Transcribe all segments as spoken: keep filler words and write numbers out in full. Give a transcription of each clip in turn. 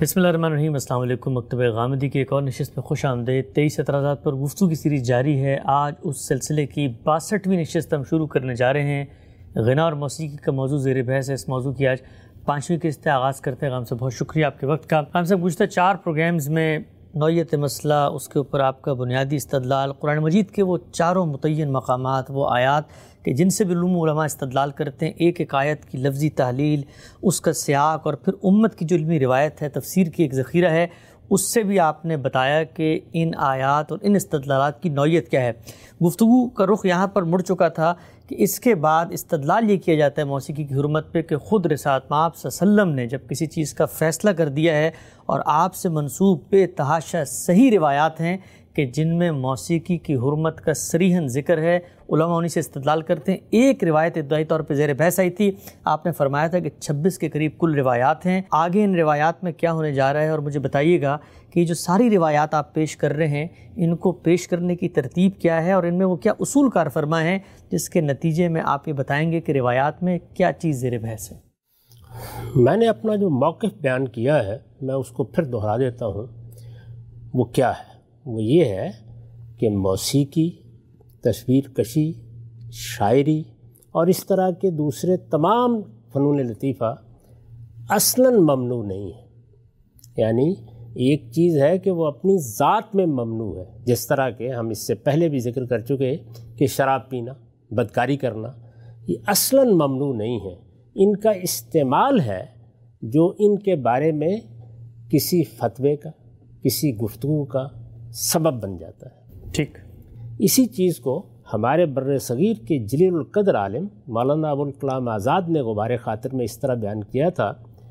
बिस्मिल्लाहिर्रहमानिर्रहीम। अस्सलाम वालेकुम। मकतब गामदी की एक और नशिस्त में खुश आमदेद। तेईस एतराज़ात पर गुफ्तगू की सीरीज़ जारी है। आज उस सिलसिले की बासठवीं नशिस्त हम शुरू करने जा रहे हैं। ग़िना और मौसीकी का मौजू ज़ेर बहस है। इस मौजू की आज पाँचवीं किस्त आगाज़ करते हैं। गाम साहब बहुत शुक्रिया आपके वक्त का। गाम साहब गुज़श्ता चार प्रोग्राम्स में नौइयत मसला, उसके ऊपर आपका बुनियादी इस्तदलाल, कुरान मजीद के वो चारों मुतय्यन मकामात, वो आयात कि जिनसे भी उलमा इस्तदलाल करते हैं, एक एक आयत की लफ्ज़ी तहलील, उसका सियाक और फिर उम्मत की जो इल्मी रिवायत है, तफसीर की एक ज़ख़ीरा है, उससे भी आपने बताया कि इन आयात और इन इस्तदलालात की नौइयत क्या है। गुफ्तगू का रुख यहाँ पर मुड़ चुका था कि इसके बाद इस्तदलाल ये किया जाता है मौसीकी की हुर्मत पे कि ख़ुद रिसालत आप सल्लम ने जब किसी चीज़ का फ़ैसला कर दिया है और आपसे मंसूब बेतहाशा सही रिवायात हैं कि जिनमें मौसीकी की हुर्मत का सरीहन ज़िक्र है, उलमा उन्हीं से इस्तदलाल करते हैं। एक रिवायत इब्तदाई तौर पर ज़ेर बहस आई थी, आपने फरमाया था कि छब्बीस के करीब कुल रिवायात हैं। आगे इन रिवायात में क्या होने जा रहा है और मुझे बताइएगा कि जो सारी रिवायात आप पेश कर रहे हैं, इनको पेश करने की तरतीब क्या है और इनमें वो क्या उसूल कार फरमा है, जिसके नतीजे में आप ये बताएँगे कि रिवायात में क्या चीज़ ज़ेर बहस है। मैंने अपना जो मौक़िफ़ बयान किया है, मैं उसको फिर दोहरा देता हूँ। वो क्या है? वो ये है कि मौसीकी, तस्वीर कशी, शायरी और इस तरह के दूसरे तमाम फ़नून लतीफ़ा असलन ममनू नहीं है। यानी एक चीज़ है कि वो अपनी ज़ात में ममनू है, जिस तरह के हम इससे पहले भी ज़िक्र कर चुके कि शराब पीना, बदकारी करना, ये असलन ममनू नहीं है। इनका इस्तेमाल है जो इनके बारे में किसी फतवे का, किसी गुफ्तगू का सबब बन जाता है। ठीक इसी चीज़ को हमारे बर्र सगीर के जलील क़द्र आलिम मौलाना अबुल कलाम आज़ाद ने गुबार ख़ातिर में इस तरह बयान किया था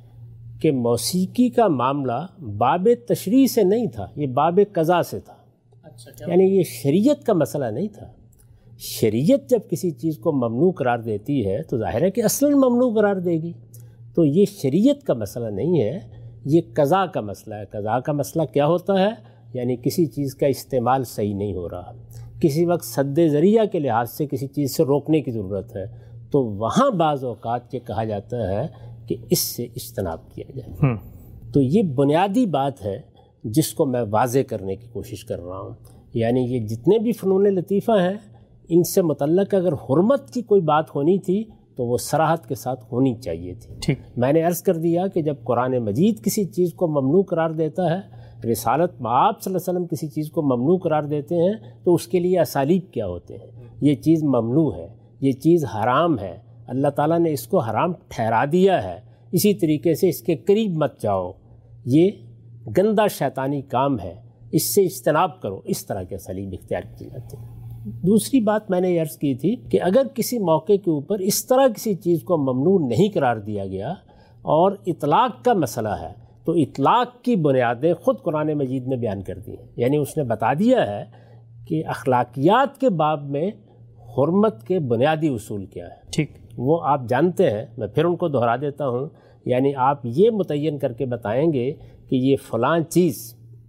कि मौसीकी का मामला बाब तशरीह से नहीं था, ये बाब क़ज़ा से था। अच्छा, यानी ये शरीयत का मसला नहीं था। शरीयत जब किसी चीज़ को ममनू करार देती है तो ज़ाहिर है कि असलन ममनू करार देगी। तो ये शरीयत का मसला नहीं है, ये क़ज़ा का मसला है। क़ज़ा का मसला क्या होता है? यानी किसी चीज़ का इस्तेमाल सही नहीं हो रहा, किसी वक्त सद्दे ज़रिया के लिहाज से किसी चीज़ से रोकने की ज़रूरत है, तो वहाँ बाज़ औक़ात ये कहा जाता है कि इससे इज्तनाब किया जाए। तो ये बुनियादी बात है जिसको मैं वाज़े करने की कोशिश कर रहा हूँ। यानी ये जितने भी फ़नून लतीफ़ा हैं, इनसे मुतल्लक़ अगर हुर्मत की कोई बात होनी थी तो वो सराहत के साथ होनी चाहिए थी। ठीक, मैंने अर्ज़ कर दिया कि जब कुरान मजीद किसी चीज़ को ममनू करार देता है, रिसालत आप सल्लल्लाहु अलैहि वसल्लम किसी चीज़ को ममनू करार देते हैं, तो उसके लिए असालीब क्या होते हैं। ये चीज़ ममनू है, ये चीज़ हराम है, अल्लाह ताला ने इसको हराम ठहरा दिया है, इसी तरीके से इसके करीब मत जाओ, ये गंदा शैतानी काम है, इससे इज्तनाब करो। इस तरह के असालीब इख्तियार किए जाते हैं। दूसरी बात मैंने अर्ज़ की थी कि अगर किसी मौके के ऊपर इस तरह किसी चीज़ को ममनू नहीं करार दिया गया और इतलाक़ का मसला है, तो इतलाक़ की बुनियादें ख़ुद कुरान मजीद ने बयान कर दी हैं। यानी उसने बता दिया है कि अखलाकियात के बाब में हुर्मत के बुनियादी उसूल क्या है। ठीक, वो आप जानते हैं, मैं फिर उनको दोहरा देता हूँ। यानी आप ये मुतय्यन करके बताएंगे कि ये फ़लाँ चीज़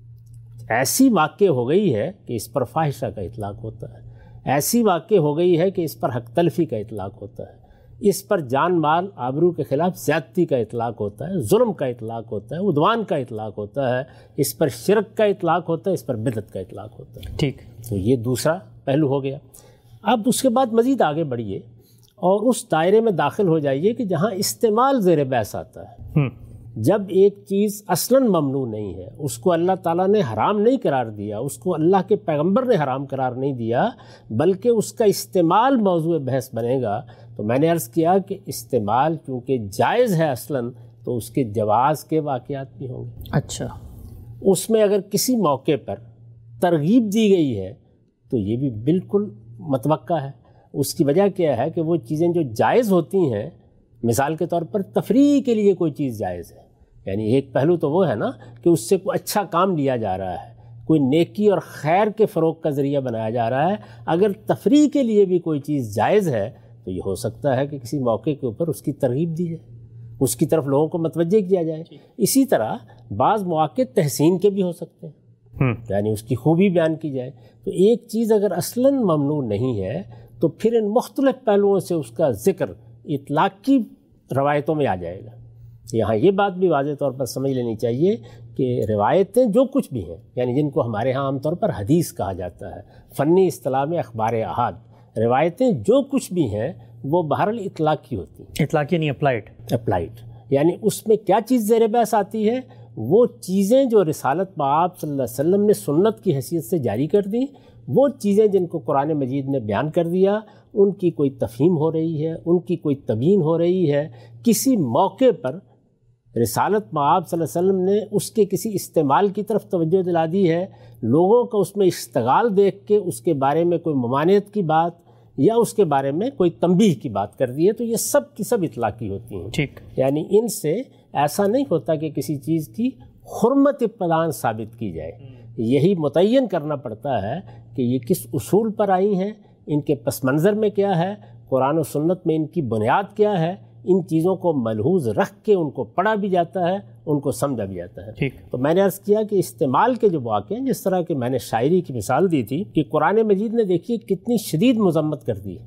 ऐसी वाक़े हो गई है कि इस पर फाहिशा का इतलाक़ होता है, ऐसी वाक़े हो गई है कि इस पर हक़ तलफ़ी का इतलाक़ होता है, इस पर जान माल आबरू के ख़िलाफ़ ज़्यादती का इतलाक़ होता है, जुल्म का इतलाक़ होता है, उद्वान का इतलाक़ होता है, इस पर शिरक का इतलाक़ होता है, इस पर बिदअत का इतलाक़ होता है। ठीक, तो ये दूसरा पहलू हो गया। अब उसके बाद मज़ीद आगे बढ़िए और उस दायरे में दाखिल हो जाइए कि जहाँ इस्तेमाल ज़ेर बहस आता है। जब एक चीज़ असलन ममनू नहीं है, उसको अल्लाह ताला ने हराम नहीं करार दिया, उसको अल्लाह के पैगंबर ने हराम करार नहीं दिया, बल्कि उसका इस्तेमाल मौजू बहस बनेगा, तो मैंने अर्ज़ किया कि इस्तेमाल चूँकि जायज़ है असलन, तो उसके जवाज़ के वाक़यात भी होंगे। अच्छा, उसमें अगर किसी मौके पर तरगीब दी गई है तो ये भी बिल्कुल मतवक्का है। उसकी वजह क्या है कि वो चीज़ें जो जायज़ होती हैं, मिसाल के तौर पर तफरीह के लिए कोई चीज़ जायज़ है, यानी एक पहलू तो वो है ना कि उससे कोई अच्छा काम लिया जा रहा है, कोई नेकी और खैर के फ़रोग़ का ज़रिया बनाया जा रहा है। अगर तफरीह के लिए भी कोई चीज़ जायज़ है तो ये हो सकता है कि किसी मौके के ऊपर उसकी तरगीब दी जाए, उसकी तरफ लोगों को मतवज्जे किया जाए। इसी तरह बाज़ मौके तहसीन के भी हो सकते हैं, यानी उसकी खूबी बयान की जाए। तो एक चीज़ अगर असलन ममनू नहीं है तो फिर इन मुख्तलिफ़ पहलुओं से उसका ज़िक्र इतलाक़ी रवायतों में आ जाएगा। یہاں یہ بات بھی واضح طور پر سمجھ لینی چاہیے کہ روایتیں جو کچھ بھی ہیں، یعنی جن کو ہمارے ہاں عام طور پر حدیث کہا جاتا ہے، فنی اصطلاح میں اخبار احاد، روایتیں جو کچھ بھی ہیں وہ بہرحال اطلاقی ہوتی ہیں۔ اطلاقی نہیں، اپلائڈ اپلائڈ، یعنی اس میں کیا چیز زیر بحث آتی ہے؟ وہ چیزیں جو رسالت پاک صلی اللہ علیہ وسلم نے سنت کی حیثیت سے جاری کر دیں، وہ چیزیں جن کو قرآن مجید نے بیان کر دیا، ان کی کوئی تفہیم ہو رہی ہے، ان کی کوئی تبیین ہو رہی ہے، کسی موقع پر رسالت پاک صلی اللہ علیہ وسلم نے اس کے کسی استعمال کی طرف توجہ دلا دی ہے، لوگوں کو اس میں اشتغال دیکھ کے اس کے بارے میں کوئی ممانعت کی بات یا اس کے بارے میں کوئی تنبیہ کی بات کر دی ہے، تو یہ سب کی سب اطلاقی ہوتی ہیں۔ ٹھیک، یعنی ان سے ایسا نہیں ہوتا کہ کسی چیز کی حرمت ابتداً ثابت کی جائے، یہی متعین کرنا پڑتا ہے کہ یہ کس اصول پر آئی ہیں، ان کے پس منظر میں کیا ہے، قرآن و سنت میں ان کی بنیاد کیا ہے، ان چیزوں کو ملحوظ رکھ کے ان کو پڑھا بھی جاتا ہے، ان کو سمجھا بھی جاتا ہے۔ ٹھیک، تو میں نے عرض کیا کہ استعمال کے جو واقع ہیں، جس طرح کہ میں نے شاعری کی مثال دی تھی کہ قرآن مجید نے دیکھیے کتنی شدید مذمت کر دی ہے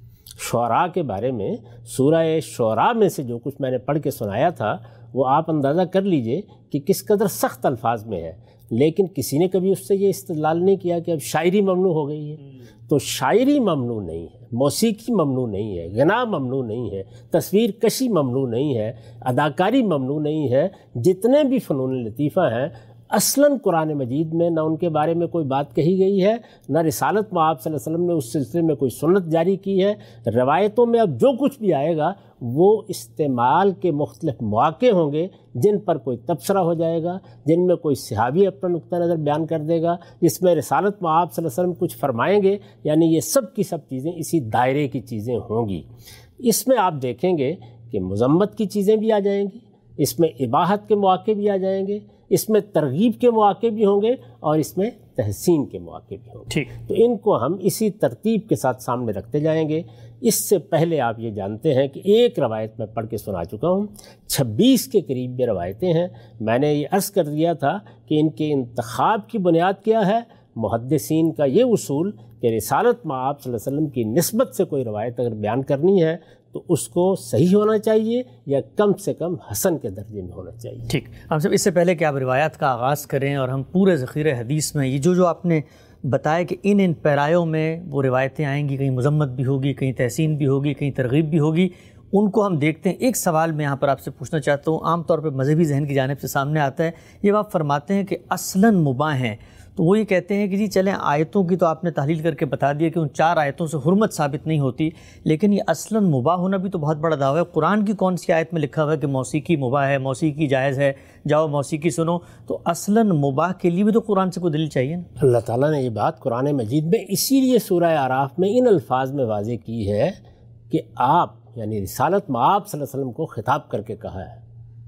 شعراء کے بارے میں۔ سورہ شعراء میں سے جو کچھ میں نے پڑھ کے سنایا تھا وہ آپ اندازہ کر لیجئے کہ کس قدر سخت الفاظ میں ہے، لیکن کسی نے کبھی اس سے یہ استدلال نہیں کیا کہ اب شاعری ممنوع ہو گئی ہے۔ تو شاعری ممنوع نہیں ہے، موسیقی ممنوع نہیں ہے، غنا ممنوع نہیں ہے، تصویر کشی ممنوع نہیں ہے، اداکاری ممنوع نہیں ہے، جتنے بھی فنون لطیفہ ہیں اصلاً قرآن مجید میں نہ ان کے بارے میں کوئی بات کہی گئی ہے، نہ رسالت میں آپ صلی اللہ علیہ وسلم نے اس سلسلے میں کوئی سنت جاری کی ہے۔ روایتوں میں اب جو کچھ بھی آئے گا وہ استعمال کے مختلف مواقع ہوں گے جن پر کوئی تبصرہ ہو جائے گا، جن میں کوئی صحابی اپنا نقطہ نظر بیان کر دے گا، جس میں رسالت میں آپ صلی اللہ علیہ وسلم کچھ فرمائیں گے، یعنی یہ سب کی سب چیزیں اسی دائرے کی چیزیں ہوں گی۔ اس میں آپ دیکھیں گے کہ مذمت کی چیزیں بھی آ جائیں گی، اس میں اباحت کے مواقع بھی آ جائیں گے، اس میں ترغیب کے مواقع بھی ہوں گے، اور اس میں تحسین کے مواقع بھی ہوں گے۔ ٹھیک، تو ان کو ہم اسی ترتیب کے ساتھ سامنے رکھتے جائیں گے۔ اس سے پہلے آپ یہ جانتے ہیں کہ ایک روایت میں پڑھ کے سنا چکا ہوں، چھبیس کے قریب میں روایتیں ہیں۔ میں نے یہ عرض کر دیا تھا کہ ان کے انتخاب کی بنیاد کیا ہے؟ محدثین کا یہ اصول کہ رسالت میں آپ صلی اللہ علیہ وسلم کی نسبت سے کوئی روایت اگر بیان کرنی ہے تو اس کو صحیح ہونا چاہیے یا کم سے کم حسن کے درجے میں ہونا چاہیے۔ ٹھیک، ہم سب اس سے پہلے کہ آپ روایات کا آغاز کریں اور ہم پورے ذخیرہ حدیث میں یہ جو جو آپ نے بتایا کہ ان ان پیرایوں میں وہ روایتیں آئیں گی، کہیں مذمت بھی ہوگی، کہیں تحسین بھی ہوگی، کہیں ترغیب بھی ہوگی، ان کو ہم دیکھتے ہیں۔ ایک سوال میں یہاں پر آپ سے پوچھنا چاہتا ہوں، عام طور پہ مذہبی ذہن کی جانب سے سامنے آتا ہے، یہ آپ فرماتے ہیں کہ اصلاً مباح ہیں، تو وہ یہ کہتے ہیں کہ جی چلیں آیتوں کی تو آپ نے تحلیل کر کے بتا دیا کہ ان چار آیتوں سے حرمت ثابت نہیں ہوتی، لیکن یہ اصلاً مباح ہونا بھی تو بہت بڑا دعویٰ ہے۔ قرآن کی کون سی آیت میں لکھا ہوا ہے کہ موسیقی مباح ہے، موسیقی جائز ہے، جاؤ موسیقی سنو؟ تو اصلاً مباح کے لیے بھی تو قرآن سے کوئی دلیل چاہیے نا۔ اللہ تعالیٰ نے یہ بات قرآن مجید میں اسی لیے سورہ اعراف میں ان الفاظ میں واضح کی ہے کہ آپ یعنی رسالت میں آپ صلی اللہ علیہ وسلم کو خطاب کر کے کہا ہے،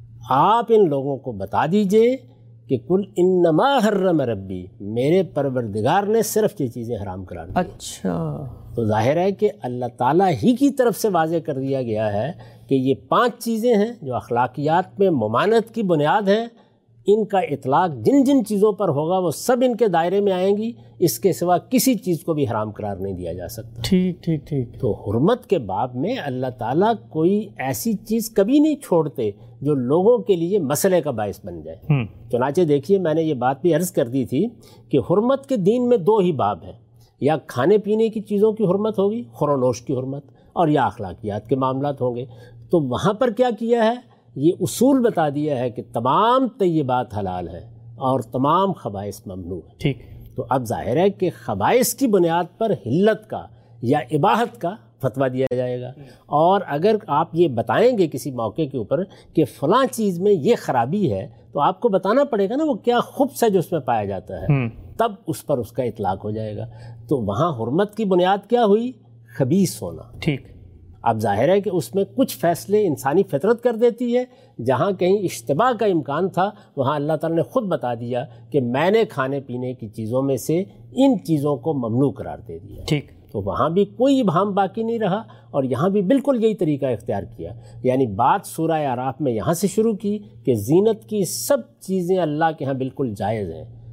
آپ ان لوگوں کو بتا دیجئے کہ کل انما حرم ربی، میرے پروردگار نے صرف یہ چیزیں حرام قرار دی۔ اچھا، تو ظاہر ہے کہ اللہ تعالیٰ ہی کی طرف سے واضح کر دیا گیا ہے کہ یہ پانچ چیزیں ہیں جو اخلاقیات میں ممانعت کی بنیاد ہیں، ان کا اطلاق جن جن چیزوں پر ہوگا وہ سب ان کے دائرے میں آئیں گی، اس کے سوا کسی چیز کو بھی حرام قرار نہیں دیا جا سکتا۔ ٹھیک ٹھیک ٹھیک۔ تو حرمت کے باب میں اللہ تعالیٰ کوئی ایسی چیز کبھی نہیں چھوڑتے جو لوگوں کے لیے مسئلے کا باعث بن جائے۔ چنانچہ دیکھیے میں نے یہ بات بھی عرض کر دی تھی کہ حرمت کے دین میں دو ہی باب ہیں، یا کھانے پینے کی چیزوں کی حرمت ہوگی، خور و نوش کی حرمت، اور یا اخلاقیات کے معاملات ہوں گے۔ تو وہاں پر کیا کیا ہے؟ یہ اصول بتا دیا ہے کہ تمام طیبات حلال ہیں اور تمام خبائث ممنوع ہیں۔ ٹھیک، تو اب ظاہر ہے کہ خبائث کی بنیاد پر حلت کا یا اباحت کا فتویٰ دیا جائے گا، اور اگر آپ یہ بتائیں گے کسی موقع کے اوپر کہ فلاں چیز میں یہ خرابی ہے تو آپ کو بتانا پڑے گا نا وہ کیا خبث ہے جو اس میں پایا جاتا ہے، تب اس پر اس کا اطلاق ہو جائے گا۔ تو وہاں حرمت کی بنیاد کیا ہوئی؟ خبیث ہونا۔ ٹھیک، اب ظاہر ہے کہ اس میں کچھ فیصلے انسانی فطرت کر دیتی ہے، جہاں کہیں اشتباہ کا امکان تھا وہاں اللہ تعالیٰ نے خود بتا دیا کہ میں نے کھانے پینے کی چیزوں میں سے ان چیزوں کو ممنوع قرار دے دیا۔ ٹھیک، تو وہاں بھی کوئی ابہام باقی نہیں رہا، اور یہاں بھی بالکل یہی طریقہ اختیار کیا، یعنی بات سورہ اعراف میں یہاں سے شروع کی کہ زینت کی سب چیزیں اللہ کے ہاں بالکل جائز ہیں،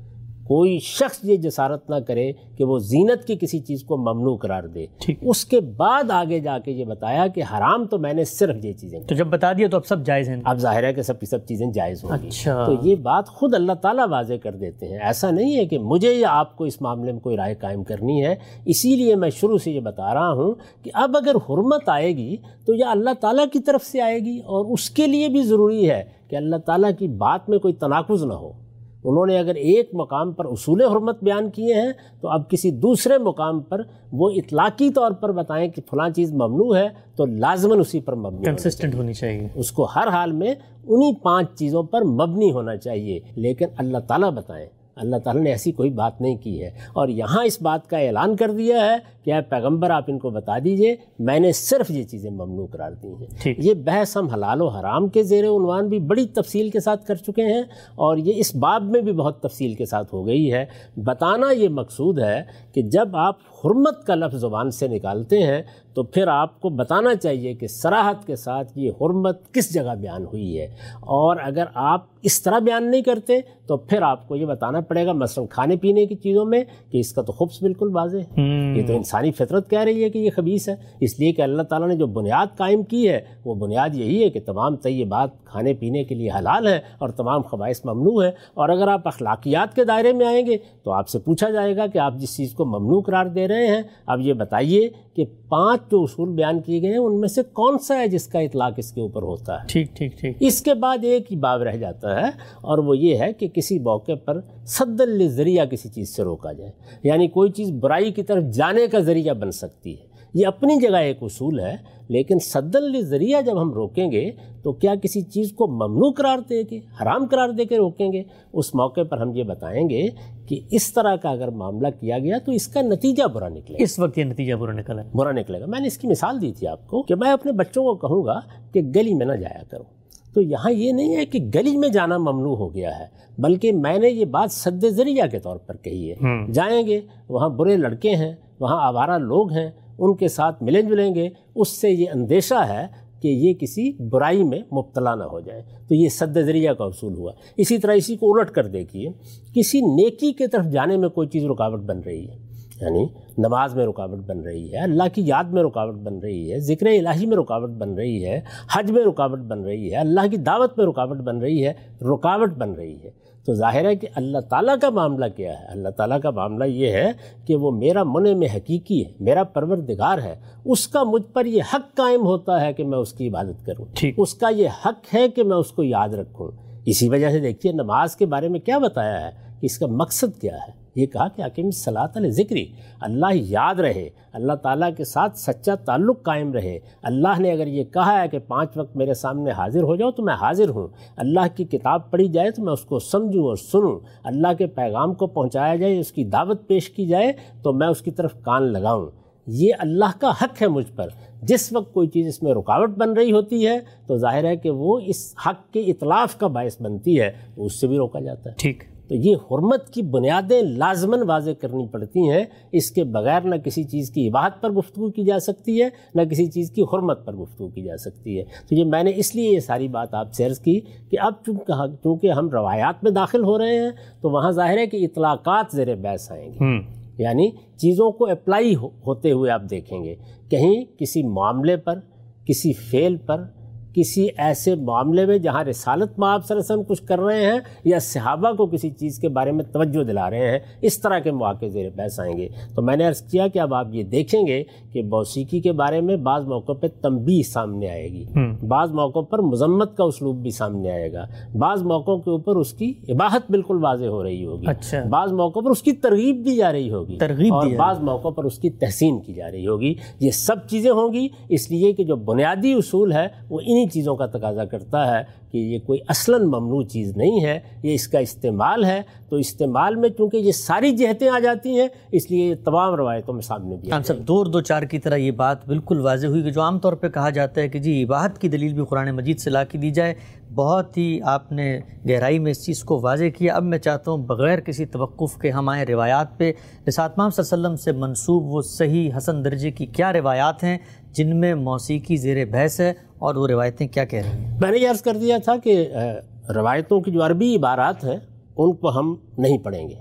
کوئی شخص یہ جسارت نہ کرے کہ وہ زینت کی کسی چیز کو ممنوع قرار دے. اس کے بعد آگے جا کے یہ بتایا کہ حرام تو میں نے صرف یہ چیزیں. تو جب بتا دیا تو اب سب جائز ہیں, اب ظاہر ہے کہ سب کی سب چیزیں جائز ہوں گی. اچھا. تو یہ بات خود اللہ تعالیٰ واضح کر دیتے ہیں. ایسا نہیں ہے کہ مجھے یا آپ کو اس معاملے میں کوئی رائے قائم کرنی ہے. اسی لیے میں شروع سے یہ بتا رہا ہوں کہ اب اگر حرمت آئے گی تو یہ اللہ تعالیٰ کی طرف سے آئے گی, اور اس کے لیے بھی ضروری ہے کہ اللہ تعالیٰ کی بات میں کوئی تناقض نہ ہو. انہوں نے اگر ایک مقام پر اصول حرمت بیان کیے ہیں تو اب کسی دوسرے مقام پر وہ اطلاقی طور پر بتائیں کہ فلاں چیز ممنوع ہے تو لازماً اسی پر مبنی کنسسٹنٹ ہونی چاہیے. اس کو ہر حال میں انہی پانچ چیزوں پر مبنی ہونا چاہیے. لیکن اللہ تعالیٰ بتائیں, اللہ تعالیٰ نے ایسی کوئی بات نہیں کی ہے, اور یہاں اس بات کا اعلان کر دیا ہے کہ اے پیغمبر آپ ان کو بتا دیجئے میں نے صرف یہ چیزیں ممنوع قرار دی ہیں. یہ بحث ہم حلال و حرام کے زیر عنوان بھی بڑی تفصیل کے ساتھ کر چکے ہیں, اور یہ اس باب میں بھی بہت تفصیل کے ساتھ ہو گئی ہے. بتانا یہ مقصود ہے کہ جب آپ حرمت کا لفظ زبان سے نکالتے ہیں تو پھر آپ کو بتانا چاہیے کہ صراحت کے ساتھ یہ حرمت کس جگہ بیان ہوئی ہے, اور اگر آپ اس طرح بیان نہیں کرتے تو پھر آپ کو یہ بتانا پڑے گا مثلا کھانے پینے کی چیزوں میں کہ اس کا تو خبث بالکل واضح ہے. یہ تو انسانی فطرت کہہ رہی ہے کہ یہ خبیث ہے, اس لیے کہ اللہ تعالیٰ نے جو بنیاد قائم کی ہے وہ بنیاد یہی ہے کہ تمام طیبات کھانے پینے کے لیے حلال ہیں اور تمام خبائث ممنوع ہیں. اور اگر آپ اخلاقیات کے دائرے میں آئیں گے تو آپ سے پوچھا جائے گا کہ آپ جس چیز کو ممنوع قرار دے رہے ہیں اب یہ بتائیے کہ پانچ جو اصول بیان کیے گئے ہیں ان میں سے کون سا ہے جس کا اطلاق اس کے اوپر ہوتا ہے. ٹھیک ٹھیک ٹھیک. اس کے بعد ایک ہی باب رہ جاتا ہے, اور وہ یہ ہے کہ کسی موقع پر سد للذریعہ کسی چیز سے روکا جائے, یعنی کوئی چیز برائی کی طرف جانے کا ذریعہ بن سکتی ہے. یہ اپنی جگہ ایک اصول ہے, لیکن سد للذریعہ جب ہم روکیں گے تو کیا کسی چیز کو ممنوع قرار دے کے حرام قرار دے کے روکیں گے؟ اس موقع پر ہم یہ بتائیں گے کہ اس طرح کا اگر معاملہ کیا گیا تو اس کا نتیجہ برا نکلے گا. اس وقت یہ نتیجہ برا نکلا ہے, برا نکلے گا. میں نے اس کی مثال دی تھی آپ کو کہ میں اپنے بچوں کو کہوں گا کہ گلی میں نہ جایا کرو, تو یہاں یہ نہیں ہے کہ گلی میں جانا ممنوع ہو گیا ہے, بلکہ میں نے یہ بات سد ذریعہ کے طور پر کہی ہے. جائیں گے وہاں برے لڑکے ہیں, وہاں آوارہ لوگ ہیں, ان کے ساتھ ملیں جلیں گے, اس سے یہ اندیشہ ہے کہ یہ کسی برائی میں مبتلا نہ ہو جائے, تو یہ سد ذریعہ کا اصول ہوا. اسی طرح اسی کو الٹ کر دیکھیے, کسی نیکی کی طرف جانے میں کوئی چیز رکاوٹ بن رہی ہے, یعنی نماز میں رکاوٹ بن رہی ہے, اللہ کی یاد میں رکاوٹ بن رہی ہے, ذکر الہی میں رکاوٹ بن رہی ہے, حج میں رکاوٹ بن رہی ہے, اللہ کی دعوت میں رکاوٹ بن رہی ہے, رکاوٹ بن رہی ہے, تو ظاہر ہے کہ اللہ تعالیٰ کا معاملہ کیا ہے؟ اللہ تعالیٰ کا معاملہ یہ ہے کہ وہ میرا منعم حقیقی ہے, میرا پروردگار ہے, اس کا مجھ پر یہ حق قائم ہوتا ہے کہ میں اس کی عبادت کروں, اس کا یہ حق ہے کہ میں اس کو یاد رکھوں. اسی وجہ سے دیکھیے نماز کے بارے میں کیا بتایا ہے کہ اس کا مقصد کیا ہے. یہ کہا کہ اقیم الصلاۃ لذکری, اللہ یاد رہے, اللہ تعالیٰ کے ساتھ سچا تعلق قائم رہے. اللہ نے اگر یہ کہا ہے کہ پانچ وقت میرے سامنے حاضر ہو جاؤ تو میں حاضر ہوں, اللہ کی کتاب پڑھی جائے تو میں اس کو سمجھوں اور سنوں, اللہ کے پیغام کو پہنچایا جائے, اس کی دعوت پیش کی جائے تو میں اس کی طرف کان لگاؤں. یہ اللہ کا حق ہے مجھ پر. جس وقت کوئی چیز اس میں رکاوٹ بن رہی ہوتی ہے تو ظاہر ہے کہ وہ اس حق کے اطلاف کا باعث بنتی ہے, اس سے بھی روکا جاتا ہے. ٹھیک. تو یہ حرمت کی بنیادیں لازماً واضح کرنی پڑتی ہیں. اس کے بغیر نہ کسی چیز کی اباحت پر گفتگو کی جا سکتی ہے, نہ کسی چیز کی حرمت پر گفتگو کی جا سکتی ہے. تو یہ میں نے اس لیے یہ ساری بات آپ سے عرض کی کہ اب چونکہ چونکہ ہم روایات میں داخل ہو رہے ہیں تو وہاں ظاہر ہے کہ اطلاقات زیر بحث آئیں گے, یعنی چیزوں کو اپلائی ہوتے ہوئے آپ دیکھیں گے. کہیں کسی معاملے پر, کسی فعل پر, کسی ایسے معاملے میں جہاں رسالت مآب صلی اللہ علیہ وسلم کچھ کر رہے ہیں یا صحابہ کو کسی چیز کے بارے میں توجہ دلا رہے ہیں, اس طرح کے مواقع زیر بحث آئیں گے. تو میں نے عرض کیا کہ اب آپ یہ دیکھیں گے کہ موسیقی کے بارے میں بعض موقعوں پہ تنبیہ سامنے آئے گی, بعض موقعوں پر مذمت کا اسلوب بھی سامنے آئے گا, بعض موقعوں کے اوپر اس کی اباحت بالکل واضح ہو رہی ہوگی, اچھا. بعض موقعوں پر اس کی ترغیب دی جا رہی ہوگی, اور بعض موقعوں پر اس کی تحسین کی جا رہی ہوگی. یہ سب چیزیں ہوں گی اس لیے کہ جو بنیادی اصول ہے وہ انہی چیزوں کا تقاضا کرتا ہے کہ یہ کوئی اصلاً ممنوع چیز نہیں ہے, یہ اس کا استعمال ہے. تو استعمال میں چونکہ یہ ساری جہتیں آ جاتی ہیں اس لیے یہ تمام روایتوں میں سامنے بھی. ہم سب دور دو چار کی طرح یہ بات بالکل واضح ہوئی کہ جو عام طور پہ کہا جاتا ہے کہ جی اباحت کی دلیل بھی قرآن مجید سے لا کے دی جائے, بہت ہی آپ نے گہرائی میں اس چیز کو واضح کیا. اب میں چاہتا ہوں بغیر کسی توقف کے ہم آئیں روایات پہ. رسالت محمد صلی اللہ علیہ وسلم سے منسوب وہ صحیح حسن درجے کی کیا روایات ہیں جن میں موسیقی زیر بحث ہے, اور وہ روایتیں کیا کہہ رہی ہیں؟ میں نے یہ عرض کر دیا تھا کہ روایتوں کی جو عربی عبارات ہیں ان کو ہم نہیں پڑھیں گے,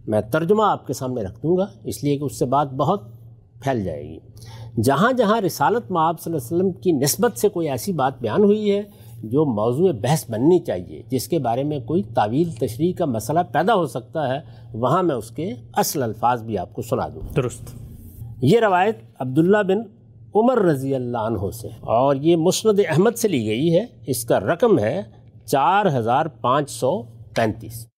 میں ترجمہ آپ کے سامنے رکھ دوں گا، اس لیے کہ اس سے بات بہت پھیل جائے گی۔ جہاں جہاں رسالت مآب صلی اللہ علیہ وسلم کی نسبت سے کوئی ایسی بات بیان ہوئی ہے جو موضوع بحث بننی چاہیے، جس کے بارے میں کوئی تعویل تشریح کا مسئلہ پیدا ہو سکتا ہے، وہاں میں اس کے اصل الفاظ بھی آپ کو سنا دوں۔ درست۔ یہ روایت عبداللہ بن عمر رضی اللہ عنہ سے، اور یہ مسند احمد سے لی گئی ہے، اس کا رقم ہے چار ہزار پانچ سو پینتیس۔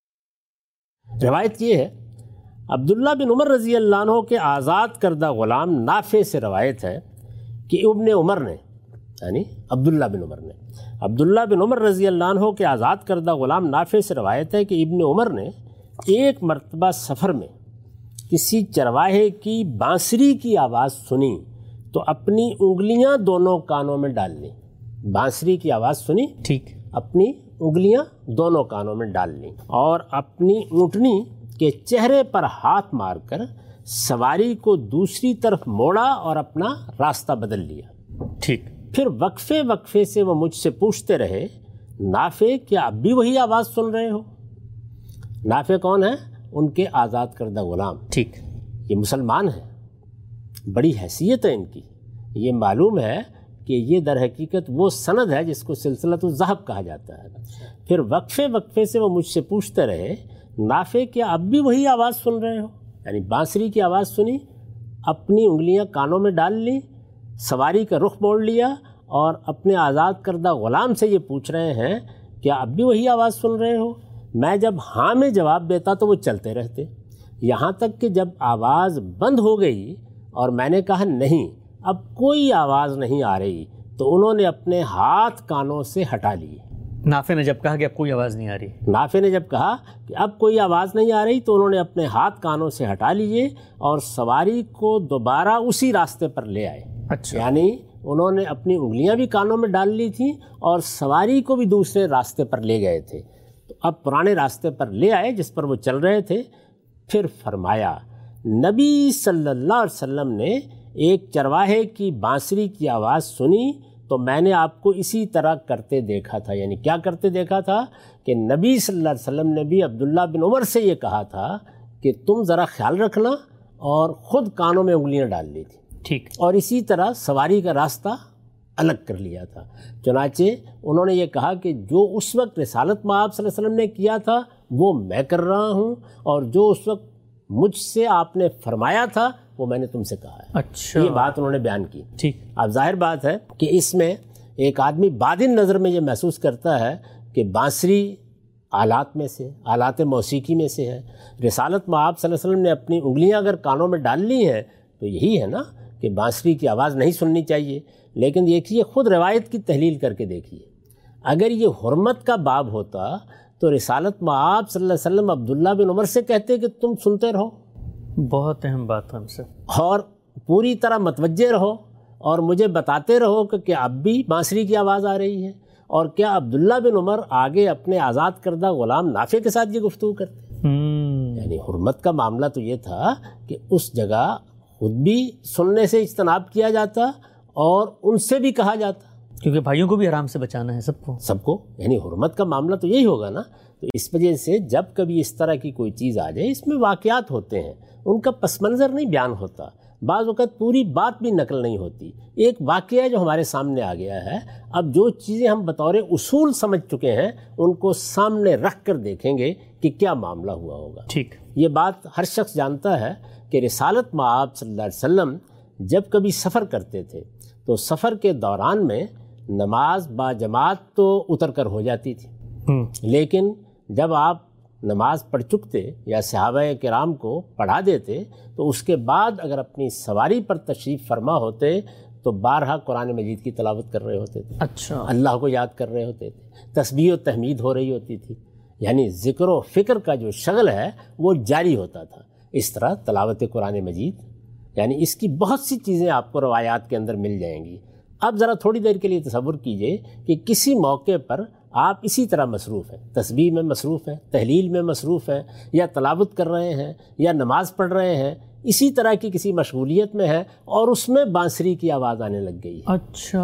روایت یہ ہے، عبداللہ بن عمر رضی اللہ عنہ کے آزاد کردہ غلام نافع سے روایت ہے کہ ابن عمر نے، یعنی عبداللہ بن عمر نے، عبداللہ بن عمر رضی اللہ عنہ کے آزاد کردہ غلام نافع سے روایت ہے کہ ابن عمر نے ایک مرتبہ سفر میں کسی چرواہے کی بانسری کی آواز سنی تو اپنی انگلیاں دونوں کانوں میں ڈال لیں۔ بانسری کی آواز سنی، ٹھیک، اپنی انگلیاں دونوں کانوں میں ڈال لیں اور اپنی اونٹنی کے چہرے پر ہاتھ مار کر سواری کو دوسری طرف موڑا اور اپنا راستہ بدل لیا۔ ٹھیک۔ پھر وقفے وقفے سے وہ مجھ سے پوچھتے رہے، نافع کیا اب بھی وہی آواز سن رہے ہو؟ نافع کون ہے؟ ان کے آزاد کردہ غلام۔ ٹھیک۔ یہ مسلمان ہیں، بڑی حیثیت ہے ان کی، یہ معلوم ہے کہ یہ در حقیقت وہ سند ہے جس کو سلسلۃ الذہب کہا جاتا ہے۔ پھر وقفے وقفے سے وہ مجھ سے پوچھتے رہے، نافع کیا اب بھی وہی آواز سن رہے ہو؟ یعنی بانسری کی آواز سنی، اپنی انگلیاں کانوں میں ڈال لی، سواری کا رخ موڑ لیا اور اپنے آزاد کردہ غلام سے یہ پوچھ رہے ہیں کیا اب بھی وہی آواز سن رہے ہو؟ میں جب ہاں میں جواب دیتا تو وہ چلتے رہتے، یہاں تک کہ جب آواز بند ہو گئی اور میں نے کہا نہیں اب کوئی آواز نہیں آ رہی تو انہوں نے اپنے ہاتھ کانوں سے ہٹا لیے۔ نافع نے جب کہا کہ اب کوئی آواز نہیں آ رہی نافع نے جب کہا کہ اب کوئی آواز نہیں آ رہی تو انہوں نے اپنے ہاتھ کانوں سے ہٹا لیے اور سواری کو دوبارہ اسی راستے پر لے آئے۔ اچھا، یعنی انہوں نے اپنی انگلیاں بھی کانوں میں ڈال لی تھیں اور سواری کو بھی دوسرے راستے پر لے گئے تھے، تو اب پرانے راستے پر لے آئے جس پر وہ چل رہے تھے۔ پھر فرمایا، نبی صلی اللہ علیہ وسلم نے ایک چرواہے کی بانسری کی آواز سنی تو میں نے آپ کو اسی طرح کرتے دیکھا تھا۔ یعنی کیا کرتے دیکھا تھا کہ نبی صلی اللہ علیہ وسلم نے بھی عبداللہ بن عمر سے یہ کہا تھا کہ تم ذرا خیال رکھنا، اور خود کانوں میں انگلیاں ڈال لی تھی، ٹھیک، اور اسی طرح سواری کا راستہ الگ کر لیا تھا۔ چنانچہ انہوں نے یہ کہا کہ جو اس وقت رسالت مآب صلی اللہ علیہ وسلم نے کیا تھا وہ میں کر رہا ہوں، اور جو اس وقت مجھ سے آپ نے فرمایا تھا وہ میں نے تم سے کہا ہے۔ اچھا، یہ بات انہوں نے بیان کی۔ ٹھیک۔ اب ظاہر بات ہے کہ اس میں ایک آدمی بادن نظر میں یہ محسوس کرتا ہے کہ بانسری آلات میں سے، آلات موسیقی میں سے ہے۔ رسالت مآب صلی اللہ علیہ وسلم نے اپنی انگلیاں اگر کانوں میں ڈال لی ہیں تو یہی ہے نا کہ بانسری کی آواز نہیں سننی چاہیے۔ لیکن دیکھیے خود روایت کی تحلیل کر کے دیکھیے، اگر یہ حرمت کا باب ہوتا تو رسالت مآب صلی اللہ علیہ وسلم عبداللہ بن عمر سے کہتے کہ تم سنتے رہو، بہت اہم بات ہم سے، اور پوری طرح متوجہ رہو اور مجھے بتاتے رہو کہ کیا اب بھی بانسری کی آواز آ رہی ہے، اور کیا عبداللہ بن عمر آگے اپنے آزاد کردہ غلام نافع کے ساتھ یہ گفتگو کرتے۔ یعنی حرمت کا معاملہ تو یہ تھا کہ اس جگہ خود بھی سننے سے اجتناب کیا جاتا اور ان سے بھی کہا جاتا، کیونکہ بھائیوں کو بھی حرام سے بچانا ہے، سب کو سب کو یعنی حرمت کا معاملہ تو یہی ہوگا نا۔ تو اس وجہ سے جب کبھی اس طرح کی کوئی چیز آ جائے، اس میں واقعات ہوتے ہیں، ان کا پس منظر نہیں بیان ہوتا، بعض اوقات پوری بات بھی نقل نہیں ہوتی، ایک واقعہ جو ہمارے سامنے آ گیا ہے، اب جو چیزیں ہم بطور اصول سمجھ چکے ہیں ان کو سامنے رکھ کر دیکھیں گے کہ کیا معاملہ ہوا ہوگا۔ ٹھیک، یہ بات ہر شخص جانتا ہے کہ رسالت مآب صلی اللہ علیہ وسلم جب کبھی سفر کرتے تھے تو سفر کے دوران میں نماز با جماعت تو اتر کر ہو جاتی تھی، لیکن جب آپ نماز پڑھ چکتے یا صحابہ کرام کو پڑھا دیتے تو اس کے بعد اگر اپنی سواری پر تشریف فرما ہوتے تو بارہا قرآن مجید کی تلاوت کر رہے ہوتے تھے، اچھا، اللہ کو یاد کر رہے ہوتے تھے، تسبیح و تحمید ہو رہی ہوتی تھی، یعنی ذکر و فکر کا جو شغل ہے وہ جاری ہوتا تھا۔ اس طرح تلاوت قرآن مجید، یعنی اس کی بہت سی چیزیں آپ کو روایات کے اندر مل جائیں گی۔ اب ذرا تھوڑی دیر کے لیے تصور کیجئے کہ کسی موقع پر آپ اسی طرح مصروف ہیں، تسبیح میں مصروف ہیں، تحلیل میں مصروف ہیں، یا تلاوت کر رہے ہیں، یا نماز پڑھ رہے ہیں، اسی طرح کی کسی مشغولیت میں ہے اور اس میں بانسری کی آواز آنے لگ گئی۔ اچھا،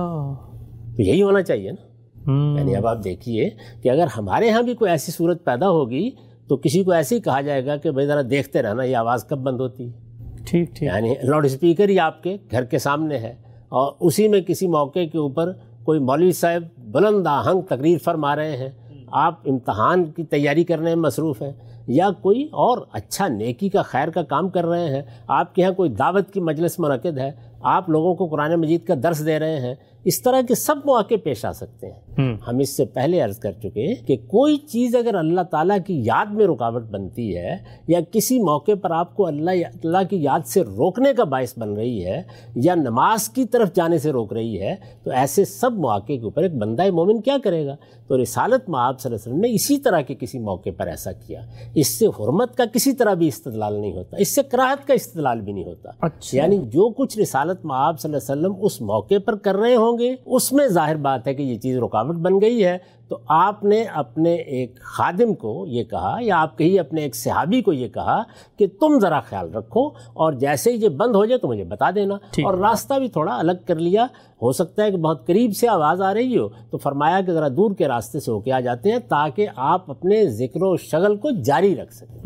تو یہی ہونا چاہیے نا۔ یعنی اب آپ دیکھیے کہ اگر ہمارے ہاں بھی کوئی ایسی صورت پیدا ہوگی تو کسی کو ایسے ہی کہا جائے گا کہ بھائی ذرا دیکھتے رہنا یہ آواز کب بند ہوتی ہے. ٹھیک ٹھیک. یعنی لاؤڈ اسپیکر ہی آپ کے گھر کے سامنے ہے اور اسی میں کسی موقع کے اوپر کوئی مولوی صاحب بلند آہنگ تقریر فرما رہے ہیں, آپ امتحان کی تیاری کرنے میں مصروف ہیں, یا کوئی اور اچھا نیکی کا خیر کا کام کر رہے ہیں, آپ کے ہاں کوئی دعوت کی مجلس منعقد ہے, آپ لوگوں کو قرآن مجید کا درس دے رہے ہیں, اس طرح کے سب مواقع پیش آ سکتے ہیں. ہم اس سے پہلے عرض کر چکے کہ کوئی چیز اگر اللہ تعالیٰ کی یاد میں رکاوٹ بنتی ہے یا کسی موقع پر آپ کو اللہ اللہ کی یاد سے روکنے کا باعث بن رہی ہے یا نماز کی طرف جانے سے روک رہی ہے, تو ایسے سب مواقع کے اوپر ایک بندہ مومن کیا کرے گا؟ تو رسالت مآب صلی اللہ علیہ وسلم نے اسی طرح کے کسی موقع پر ایسا کیا. اس سے حرمت کا کسی طرح بھی استدلال نہیں ہوتا, اس سے کراہت کا استدلال بھی نہیں ہوتا. اچھا. یعنی جو کچھ رسالت مآب صلی اللہ علیہ وسلم اس موقع پر کر رہے ہوں گے اس میں ظاہر بات ہے کہ یہ چیز رکاوٹ بن گئی ہے, تو آپ نے اپنے ایک خادم کو یہ کہا یا آپ کہیے اپنے ایک صحابی کو یہ کہا کہ تم ذرا خیال رکھو اور جیسے ہی یہ بند ہو جائے تو مجھے بتا دینا. اور راستہ بھی تھوڑا الگ کر لیا, ہو سکتا ہے کہ بہت قریب سے آواز آ رہی ہو تو فرمایا کہ ذرا دور کے راستے سے ہو کے آ جاتے ہیں تاکہ آپ اپنے ذکر و شغل کو جاری رکھ سکیں.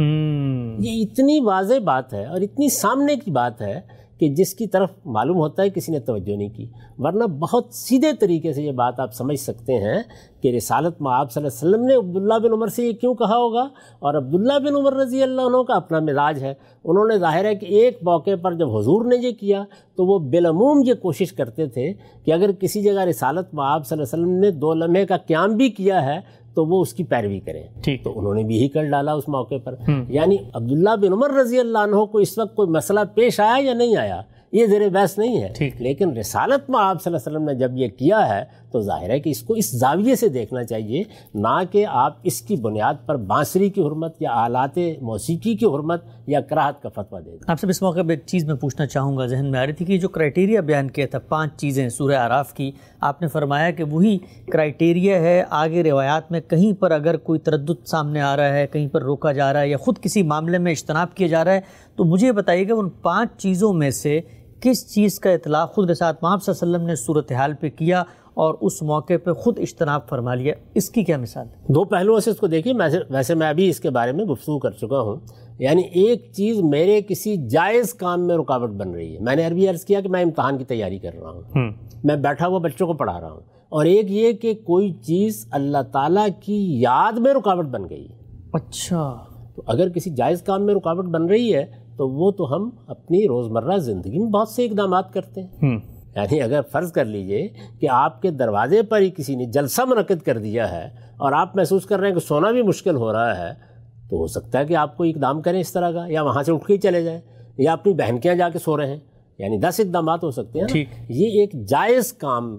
یہ اتنی واضح بات ہے اور اتنی سامنے کی بات ہے کہ جس کی طرف معلوم ہوتا ہے کسی نے توجہ نہیں کی, ورنہ بہت سیدھے طریقے سے یہ بات آپ سمجھ سکتے ہیں کہ رسالت مآب صلی اللہ علیہ وسلم نے عبداللہ بن عمر سے یہ کیوں کہا ہوگا. اور عبداللہ بن عمر رضی اللہ عنہ کا اپنا مزاج ہے, انہوں نے ظاہر ہے کہ ایک موقع پر جب حضور نے یہ کیا تو وہ بالعموم یہ کوشش کرتے تھے کہ اگر کسی جگہ رسالت مآب صلی اللہ علیہ وسلم نے دو لمحے کا قیام بھی کیا ہے تو وہ اس کی پیروی کریں. تو انہوں نے بھی ہی کر ڈالا اس موقع پر. یعنی عبداللہ بن عمر رضی اللہ عنہ کو اس وقت کوئی مسئلہ پیش آیا یا نہیں آیا یہ زیر بحث نہیں ہے, لیکن رسالت مآب صلی اللہ علیہ وسلم نے جب یہ کیا ہے تو ظاہر ہے کہ اس کو اس زاویے سے دیکھنا چاہیے, نہ کہ آپ اس کی بنیاد پر بانسری کی حرمت یا آلات موسیقی کی حرمت یا کراہت کا فتویٰ دے دیں. آپ سے اس موقع پہ ایک چیز میں پوچھنا چاہوں گا, ذہن میں آ رہی تھی کہ جو کرائیٹیریا بیان کیا تھا پانچ چیزیں سورہ اعراف کی, آپ نے فرمایا کہ وہی کرائیٹیریا ہے. آگے روایات میں کہیں پر اگر کوئی تردد سامنے آ رہا ہے, کہیں پر روکا جا رہا ہے یا خود کسی معاملے میں اجتناب کیا جا رہا ہے, تو مجھے بتائیے گا ان پانچ چیزوں میں سے کس چیز کا اطلاق خود رسالت مآب صلی اللہ علیہ وسلم نے صورتحال پہ کیا اور اس موقع پہ خود اجتناب فرما لیا, اس کی کیا مثال ہے؟ دو پہلوؤں سے اس کو دیکھیے. ویسے میں ابھی اس کے بارے میں گفتگو کر چکا ہوں. یعنی ایک چیز میرے کسی جائز کام میں رکاوٹ بن رہی ہے, میں نے عربی عرض کیا کہ میں امتحان کی تیاری کر رہا ہوں, میں بیٹھا ہوا بچوں کو پڑھا رہا ہوں, اور ایک یہ کہ کوئی چیز اللہ تعالیٰ کی یاد میں رکاوٹ بن گئی. اچھا. تو اگر کسی جائز کام میں رکاوٹ بن رہی ہے تو وہ تو ہم اپنی روزمرہ زندگی میں بہت سے اقدامات کرتے ہیں. یعنی اگر فرض کر لیجئے کہ آپ کے دروازے پر ہی کسی نے جلسہ منعقد کر دیا ہے اور آپ محسوس کر رہے ہیں کہ سونا بھی مشکل ہو رہا ہے, تو ہو سکتا ہے کہ آپ کو اقدام کریں اس طرح کا, یا وہاں سے اٹھ کے ہی چلے جائیں, یا اپنی بہن کے یہاں جا کے سو رہے ہیں. یعنی دس اقدامات ہو سکتے ہیں. یہ ایک جائز کام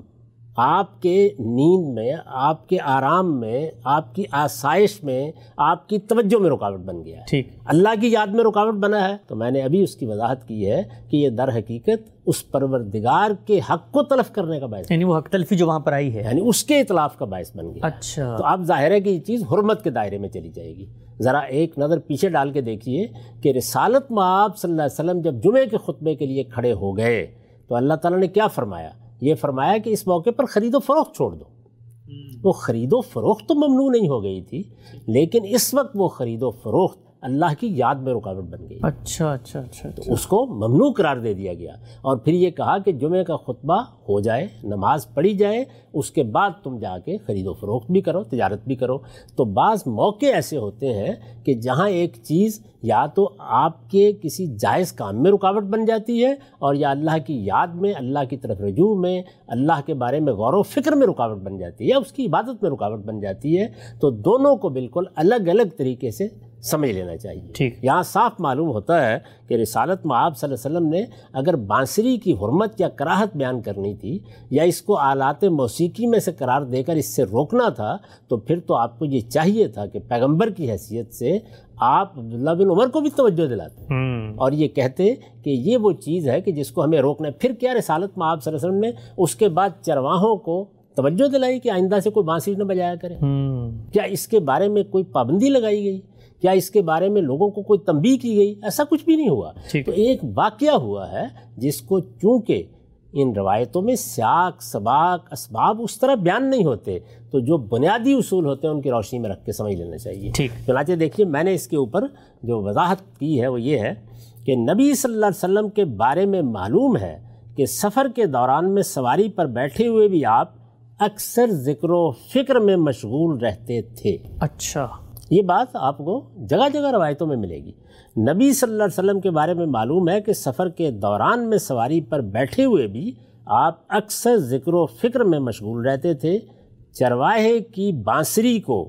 آپ کے نیند میں, آپ کے آرام میں, آپ کی آسائش میں, آپ کی توجہ میں رکاوٹ بن گیا ہے. ٹھیک. اللہ کی یاد میں رکاوٹ بنا ہے تو میں نے ابھی اس کی وضاحت کی ہے کہ یہ در حقیقت اس پروردگار کے حق کو تلف کرنے کا باعث, یعنی وہ حق تلفی جو وہاں پر آئی ہے, یعنی اس کے اطلاف کا باعث بن گیا. اچھا. تو اب ظاہر ہے کہ یہ چیز حرمت کے دائرے میں چلی جائے گی. ذرا ایک نظر پیچھے ڈال کے دیکھیے کہ رسالت مآب صلی اللہ علیہ وسلم جب جمعے کے خطبے کے لیے کھڑے ہو گئے تو اللہ تعالیٰ نے کیا فرمایا؟ یہ فرمایا کہ اس موقع پر خرید و فروخت چھوڑ دو. وہ خرید و فروخت تو ممنوع نہیں ہو گئی تھی, لیکن اس وقت وہ خرید و فروخت اللہ کی یاد میں رکاوٹ بن گئی. اچھا اچھا اچھا. تو اس کو ممنوع قرار دے دیا گیا, اور پھر یہ کہا کہ جمعے کا خطبہ ہو جائے, نماز پڑھی جائے, اس کے بعد تم جا کے خرید و فروخت بھی کرو, تجارت بھی کرو. تو بعض موقع ایسے ہوتے ہیں کہ جہاں ایک چیز یا تو آپ کے کسی جائز کام میں رکاوٹ بن جاتی ہے, اور یا اللہ کی یاد میں, اللہ کی طرف رجوع میں, اللہ کے بارے میں غور و فکر میں رکاوٹ بن جاتی ہے, یا اس کی عبادت میں رکاوٹ بن جاتی ہے. تو دونوں کو بالکل الگ الگ طریقے سے سمجھ لینا چاہیے. ٹھیک. یہاں صاف معلوم ہوتا ہے کہ رسالت مآب صلی اللہ علیہ وسلم نے اگر بانسری کی حرمت یا کراہت بیان کرنی تھی, یا اس کو آلات موسیقی میں سے قرار دے کر اس سے روکنا تھا, تو پھر تو آپ کو یہ چاہیے تھا کہ پیغمبر کی حیثیت سے آپ عبداللہ بن عمر کو بھی توجہ دلاتے اور یہ کہتے کہ یہ وہ چیز ہے کہ جس کو ہمیں روکنا ہے. پھر کیا رسالت مآب صلی اللہ علیہ وسلم نے اس کے بعد چرواہوں کو توجہ دلائی کہ آئندہ سے کوئی بانسری نہ بجایا کرے؟ کیا اس کے بارے میں کوئی پابندی لگائی گئی؟ کیا اس کے بارے میں لوگوں کو کوئی تنبیہ کی گئی؟ ایسا کچھ بھی نہیں ہوا. تو ایک واقعہ ہوا ہے جس کو چونکہ ان روایتوں میں سیاق سباق اسباب اس طرح بیان نہیں ہوتے، تو جو بنیادی اصول ہوتے ہیں ان کی روشنی میں رکھ کے سمجھ لینا چاہیے۔ چنانچہ دیکھیے میں نے اس کے اوپر جو وضاحت کی ہے وہ یہ ہے کہ نبی صلی اللہ علیہ وسلم کے بارے میں معلوم ہے کہ سفر کے دوران میں سواری پر بیٹھے ہوئے بھی آپ اکثر ذکر و فکر میں مشغول رہتے تھے۔ اچھا، یہ بات آپ کو جگہ جگہ روایتوں میں ملے گی۔ نبی صلی اللہ علیہ وسلم کے بارے میں معلوم ہے کہ سفر کے دوران میں سواری پر بیٹھے ہوئے بھی آپ اکثر ذکر و فکر میں مشغول رہتے تھے۔ چرواہے کی بانسری کو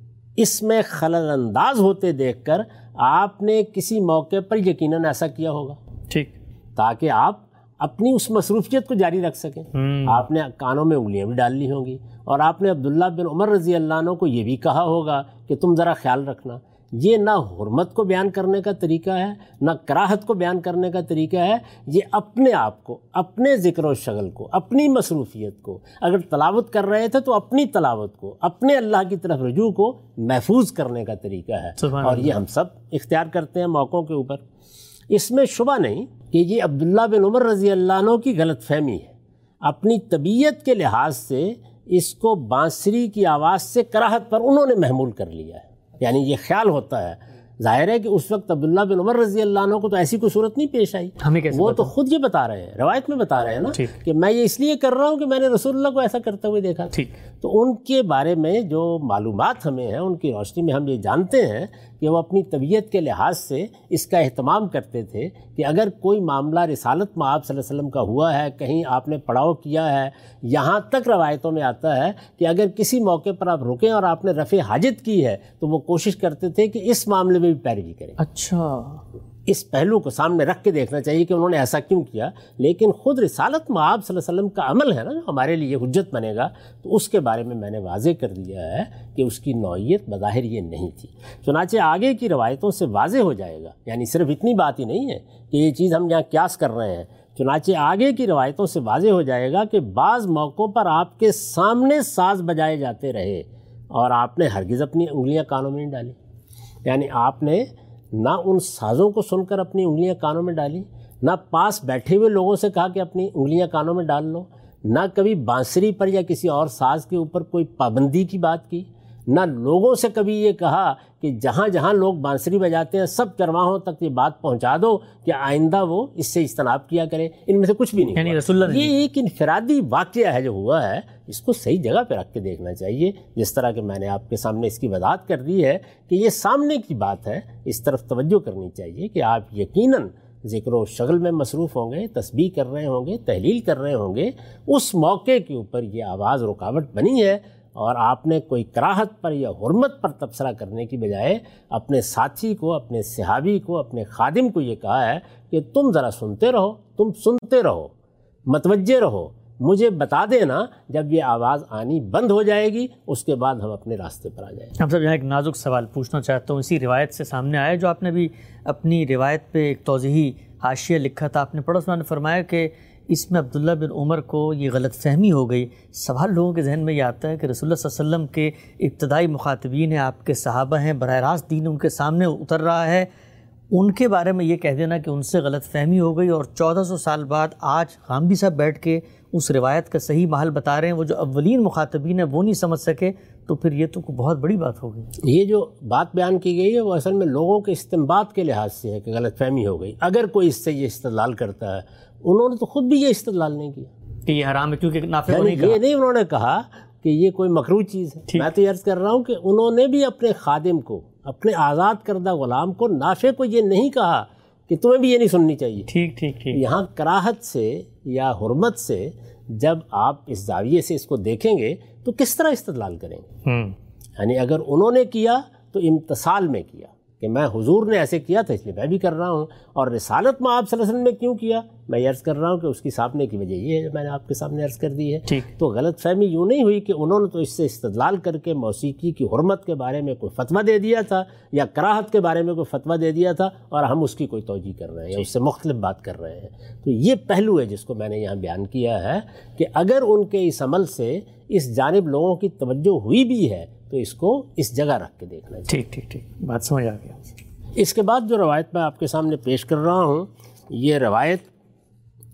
اس میں خلل انداز ہوتے دیکھ کر آپ نے کسی موقع پر یقیناً ایسا کیا ہوگا، ٹھیک، تاکہ آپ اپنی اس مصروفیت کو جاری رکھ سکیں۔ آپ نے کانوں میں انگلیاں بھی ڈال لی ہوں گی، اور آپ نے عبداللہ بن عمر رضی اللہ عنہ کو یہ بھی کہا ہوگا کہ تم ذرا خیال رکھنا۔ یہ نہ حرمت کو بیان کرنے کا طریقہ ہے، نہ کراہت کو بیان کرنے کا طریقہ ہے، یہ اپنے آپ کو، اپنے ذکر و شغل کو، اپنی مصروفیت کو، اگر تلاوت کر رہے تھے تو اپنی تلاوت کو، اپنے اللہ کی طرف رجوع کو محفوظ کرنے کا طریقہ ہے، اور یہ ہم سب اختیار کرتے ہیں موقعوں کے اوپر۔ اس میں شبہ نہیں کہ یہ عبداللہ بن عمر رضی اللہ عنہ کی غلط فہمی ہے۔ اپنی طبیعت کے لحاظ سے اس کو بانسری کی آواز سے کراہت پر انہوں نے محمول کر لیا ہے، یعنی یہ خیال ہوتا ہے۔ ظاہر ہے کہ اس وقت عبداللہ بن عمر رضی اللہ عنہ کو تو ایسی کوئی صورت نہیں پیش آئی، وہ تو خود یہ بتا رہے ہیں، روایت میں بتا رہے ہیں نا کہ میں یہ اس لیے کر رہا ہوں کہ میں نے رسول اللہ کو ایسا کرتے ہوئے دیکھا۔ تو ان کے بارے میں جو معلومات ہمیں ہیں ان کی روشنی میں ہم یہ جانتے ہیں کہ وہ اپنی طبیعت کے لحاظ سے اس کا اہتمام کرتے تھے کہ اگر کوئی معاملہ رسالت میں آپ صلی اللہ علیہ وسلم کا ہوا ہے، کہیں آپ نے پڑاؤ کیا ہے، یہاں تک روایتوں میں آتا ہے کہ اگر کسی موقع پر آپ رکیں اور آپ نے رفع حاجت کی ہے تو وہ کوشش کرتے تھے کہ اس معاملے میں بھی پیروی کریں۔ اچھا، اس پہلو کو سامنے رکھ کے دیکھنا چاہیے کہ انہوں نے ایسا کیوں کیا، لیکن خود رسالت میں آپ صلی اللہ علیہ وسلم کا عمل ہے نا جو ہمارے لیے حجت بنے گا، تو اس کے بارے میں میں نے واضح کر دیا ہے کہ اس کی نوعیت بظاہر یہ نہیں تھی۔ چنانچہ آگے کی روایتوں سے واضح ہو جائے گا، یعنی صرف اتنی بات ہی نہیں ہے کہ یہ چیز ہم یہاں قیاس کر رہے ہیں، چنانچہ آگے کی روایتوں سے واضح ہو جائے گا کہ بعض موقعوں پر آپ کے سامنے ساز بجائے جاتے رہے اور آپ نے ہرگز اپنی انگلیاں کانوں میں نہیں ڈالی، یعنی آپ نے نہ ان سازوں کو سن کر اپنی انگلیاں کانوں میں ڈالی، نہ پاس بیٹھے ہوئے لوگوں سے کہا کہ اپنی انگلیاں کانوں میں ڈال لو، نہ کبھی بانسری پر یا کسی اور ساز کے اوپر کوئی پابندی کی بات کی، نہ لوگوں سے کبھی یہ کہا کہ جہاں جہاں لوگ بانسری بجاتے ہیں سب چرواہوں تک یہ بات پہنچا دو کہ آئندہ وہ اس سے اجتناب کیا کرے۔ ان میں سے کچھ بھی نہیں، یعنی رسول اللہ یہ ایک انفرادی واقعہ ہے جو ہوا ہے، اس کو صحیح جگہ پہ رکھ کے دیکھنا چاہیے، جس طرح کہ میں نے آپ کے سامنے اس کی وضاحت کر دی ہے کہ یہ سامنے کی بات ہے، اس طرف توجہ کرنی چاہیے کہ آپ یقیناً ذکر و شغل میں مصروف ہوں گے، تسبیح کر رہے ہوں گے، تحلیل کر رہے ہوں گے، اس موقع کے اوپر یہ آواز رکاوٹ بنی ہے اور آپ نے کوئی کراہت پر یا حرمت پر تبصرہ کرنے کی بجائے اپنے ساتھی کو، اپنے صحابی کو، اپنے خادم کو یہ کہا ہے کہ تم ذرا سنتے رہو، تم سنتے رہو، متوجہ رہو، مجھے بتا دینا جب یہ آواز آنی بند ہو جائے گی، اس کے بعد ہم اپنے راستے پر آ جائیں گے۔ ہم سب یہاں ایک نازک سوال پوچھنا چاہتا ہوں، اسی روایت سے سامنے آیا جو آپ نے بھی اپنی روایت پہ ایک توضیحی حاشیہ لکھا تھا، آپ نے پڑھا، اس میں نے فرمایا کہ اس میں عبداللہ بن عمر کو یہ غلط فہمی ہو گئی۔ سوال لوگوں کے ذہن میں یہ آتا ہے کہ رسول اللہ صلی اللہ علیہ وسلم کے ابتدائی مخاطبین ہیں، آپ کے صحابہ ہیں، براہ راست دین ان کے سامنے اتر رہا ہے، ان کے بارے میں یہ کہہ دینا کہ ان سے غلط فہمی ہو گئی، اور چودہ سو سال بعد آج غامدی صاحب بیٹھ کے اس روایت کا صحیح محل بتا رہے ہیں، وہ جو اولین مخاطبین ہیں وہ نہیں سمجھ سکے، تو پھر یہ تو بہت بڑی بات ہو گئی۔ یہ جو بات بیان کی گئی ہے وہ اصل میں لوگوں کے استنباط کے لحاظ سے ہے کہ غلط فہمی ہو گئی۔ اگر کوئی اس سے یہ استدلال کرتا ہے، انہوں نے تو خود بھی یہ استدلال نہیں کیا کہ یہ حرام ہے کیونکہ نافع کو نہیں کہا، یہ نہیں انہوں نے کہا کہ یہ کوئی مکروہ چیز ہے۔ میں تو یہ عرض کر رہا ہوں کہ انہوں نے بھی اپنے خادم کو، اپنے آزاد کردہ غلام کو، نافع کو یہ نہیں کہا کہ تمہیں بھی یہ نہیں سننی چاہیے۔ ٹھیک ٹھیک ٹھیک یہاں کراہت سے یا حرمت سے جب آپ اس زاویے سے اس کو دیکھیں گے تو کس طرح استدلال کریں گے؟ یعنی اگر انہوں نے کیا تو امتثال میں کیا کہ میں حضور نے ایسے کیا تھا اس لیے میں بھی کر رہا ہوں، اور رسالت میں آپ صلی اللہ علیہ وسلم نے کیوں کیا، میں یہ عرض کر رہا ہوں کہ اس کی صاحبنے کی وجہ یہ ہے جو میں نے آپ کے سامنے عرض کر دی ہے۔ تو غلط فہمی یوں نہیں ہوئی کہ انہوں نے تو اس سے استدلال کر کے موسیقی کی حرمت کے بارے میں کوئی فتویٰ دے دیا تھا یا کراہت کے بارے میں کوئی فتویٰ دے دیا تھا اور ہم اس کی کوئی توجیہ کر رہے ہیں یا اس سے مختلف بات کر رہے ہیں۔ تو یہ پہلو ہے جس کو میں نے یہاں بیان کیا ہے کہ اگر ان کے اس عمل سے اس جانب لوگوں کی توجہ ہوئی بھی ہے تو اس کو اس جگہ رکھ کے دیکھنا چاہیے۔ ٹھیک ٹھیک ٹھیک بات سمجھ آ گیا۔ اس کے بعد جو روایت میں آپ کے سامنے پیش کر رہا ہوں، یہ روایت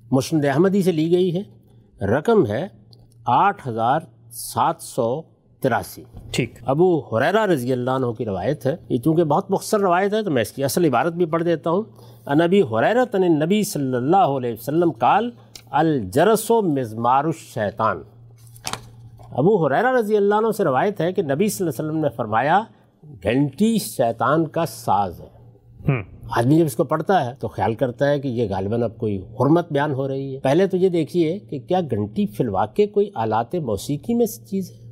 مسند احمدی سے لی گئی ہے، رقم ہے آٹھ ہزار سات سو تراسی۔ ٹھیک۔ ابو ہریرہ رضی اللہ عنہ کی روایت ہے، یہ چونکہ بہت مختصر روایت ہے تو میں اس کی اصل عبارت بھی پڑھ دیتا ہوں۔ ان ابی ہریرہ عن النبی صلی اللہ علیہ وسلم قال الجرس مزمار الشیطان۔ ابو ہریرہ رضی اللہ عنہ سے روایت ہے کہ نبی صلی اللہ علیہ وسلم نے فرمایا گھنٹی شیطان کا ساز ہے۔ آدمی جب اس کو پڑھتا ہے تو خیال کرتا ہے کہ یہ غالباً اب کوئی حرمت بیان ہو رہی ہے۔ پہلے تو یہ دیکھیے کہ کیا گھنٹی فی الواقع کوئی آلات موسیقی میں سے چیز ہے؟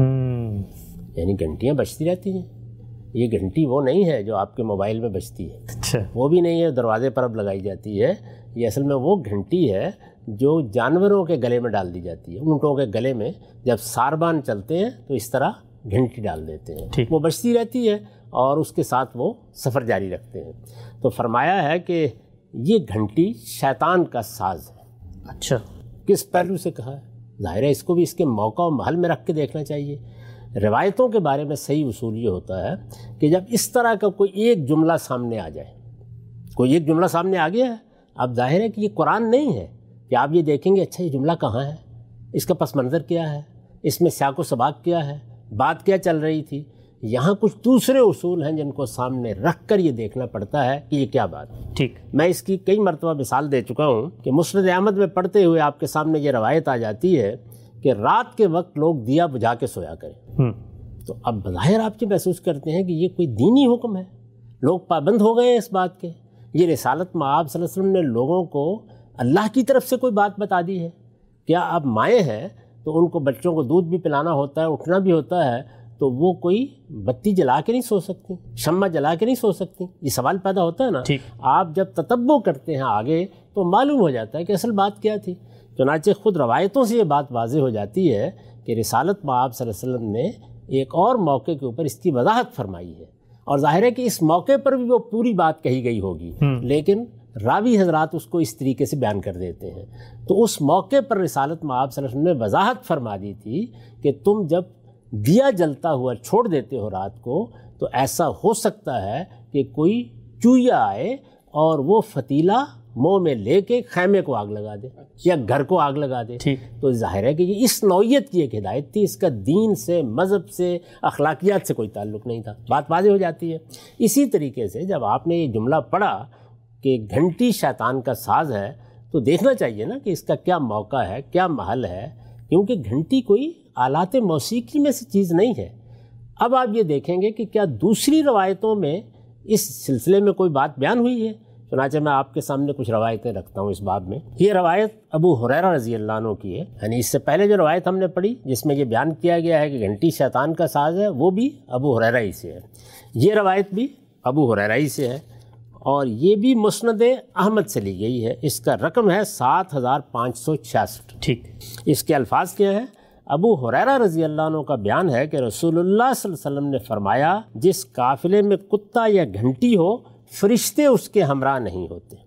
یعنی گھنٹیاں بجتی رہتی ہیں، یہ گھنٹی وہ نہیں ہے جو آپ کے موبائل میں بجتی ہے، اچھا وہ بھی نہیں ہے دروازے پر اب لگائی جاتی ہے، یہ اصل میں وہ گھنٹی ہے جو جانوروں کے گلے میں ڈال دی جاتی ہے۔ اونٹوں کے گلے میں جب ساربان چلتے ہیں تو اس طرح گھنٹی ڈال دیتے ہیں، وہ بجتی رہتی ہے اور اس کے ساتھ وہ سفر جاری رکھتے ہیں۔ تو فرمایا ہے کہ یہ گھنٹی شیطان کا ساز ہے۔ اچھا، کس پہلو سے کہا ہے؟ ظاہر ہے اس کو بھی اس کے موقع و محل میں رکھ کے دیکھنا چاہیے۔ روایتوں کے بارے میں صحیح اصول یہ ہوتا ہے کہ جب اس طرح کا کوئی ایک جملہ سامنے آ جائے، کوئی ایک جملہ سامنے آ گیا ہے، اب ظاہر ہے کہ یہ قرآن نہیں ہے کہ آپ یہ دیکھیں گے اچھا یہ جملہ کہاں ہے، اس کا پس منظر کیا ہے، اس میں سیاق و سباق کیا ہے، بات کیا چل رہی تھی۔ یہاں کچھ دوسرے اصول ہیں جن کو سامنے رکھ کر یہ دیکھنا پڑتا ہے کہ یہ کیا بات ہے۔ ٹھیک، میں اس کی کئی مرتبہ مثال دے چکا ہوں کہ مسند احمد میں پڑھتے ہوئے آپ کے سامنے یہ روایت آ جاتی ہے کہ رات کے وقت لوگ دیا بجھا کے سویا کریں، تو اب بظاہر آپ یہ محسوس کرتے ہیں کہ یہ کوئی دینی حکم ہے، لوگ پابند ہو گئے ہیں اس بات کے۔ یہ رسالت مآب صلی اللہ علیہ وسلم نے لوگوں کو اللہ کی طرف سے کوئی بات بتا دی ہے؟ کیا اب مائیں ہیں تو ان کو بچوں کو دودھ بھی پلانا ہوتا ہے، اٹھنا بھی ہوتا ہے، تو وہ کوئی بتی جلا کے نہیں سو سکتی، شمع جلا کے نہیں سو سکتی؟ یہ سوال پیدا ہوتا ہے نا۔ آپ جب تتبع کرتے ہیں آگے تو معلوم ہو جاتا ہے کہ اصل بات کیا تھی۔ چنانچہ خود روایتوں سے یہ بات واضح ہو جاتی ہے کہ رسالت مآب صلی اللہ علیہ وسلم نے ایک اور موقع کے اوپر اس کی وضاحت فرمائی ہے، اور ظاہر ہے کہ اس موقع پر بھی وہ پوری بات کہی گئی ہوگی، لیکن راوی حضرات اس کو اس طریقے سے بیان کر دیتے ہیں۔ تو اس موقع پر رسالت مآب صلی اللہ علیہ وسلم نے وضاحت فرما دی تھی کہ تم جب دیا جلتا ہوا چھوڑ دیتے ہو رات کو تو ایسا ہو سکتا ہے کہ کوئی چوہیا آئے اور وہ فتیلہ منہ میں لے کے خیمے کو آگ لگا دے یا گھر کو آگ لگا دے۔ تو ظاہر ہے کہ یہ اس نوعیت کی ایک ہدایت تھی، اس کا دین سے، مذہب سے، اخلاقیات سے کوئی تعلق نہیں تھا۔ بات واضح ہو جاتی ہے۔ اسی طریقے سے جب آپ نے یہ جملہ پڑھا کہ گھنٹی شیطان کا ساز ہے تو دیکھنا چاہیے نا کہ اس کا کیا موقع ہے، کیا محل ہے، کیونکہ گھنٹی کوئی آلات موسیقی میں سے چیز نہیں ہے۔ اب آپ یہ دیکھیں گے کہ کیا دوسری روایتوں میں اس سلسلے میں کوئی بات بیان ہوئی ہے؟ چنانچہ میں آپ کے سامنے کچھ روایتیں رکھتا ہوں اس باب میں۔ یہ روایت ابو ہریرہ رضی اللہ عنہ کی ہے، یعنی اس سے پہلے جو روایت ہم نے پڑھی جس میں یہ بیان کیا گیا ہے کہ گھنٹی شیطان کا ساز ہے، وہ بھی ابو ہریرہ ہی سے ہے۔ یہ روایت بھی ابو ہریرہ ہی سے ہے اور یہ بھی مسند احمد سے لی گئی ہے۔ اس کا رقم ہے سات ہزار پانچ سو چھیاسٹھ۔ ٹھیک، اس کے الفاظ کیا ہیں؟ ابو ہریرہ رضی اللہ عنہ کا بیان ہے کہ رسول اللہ صلی اللہ علیہ وسلم نے فرمایا جس قافلے میں کتا یا گھنٹی ہو فرشتے اس کے ہمراہ نہیں ہوتے۔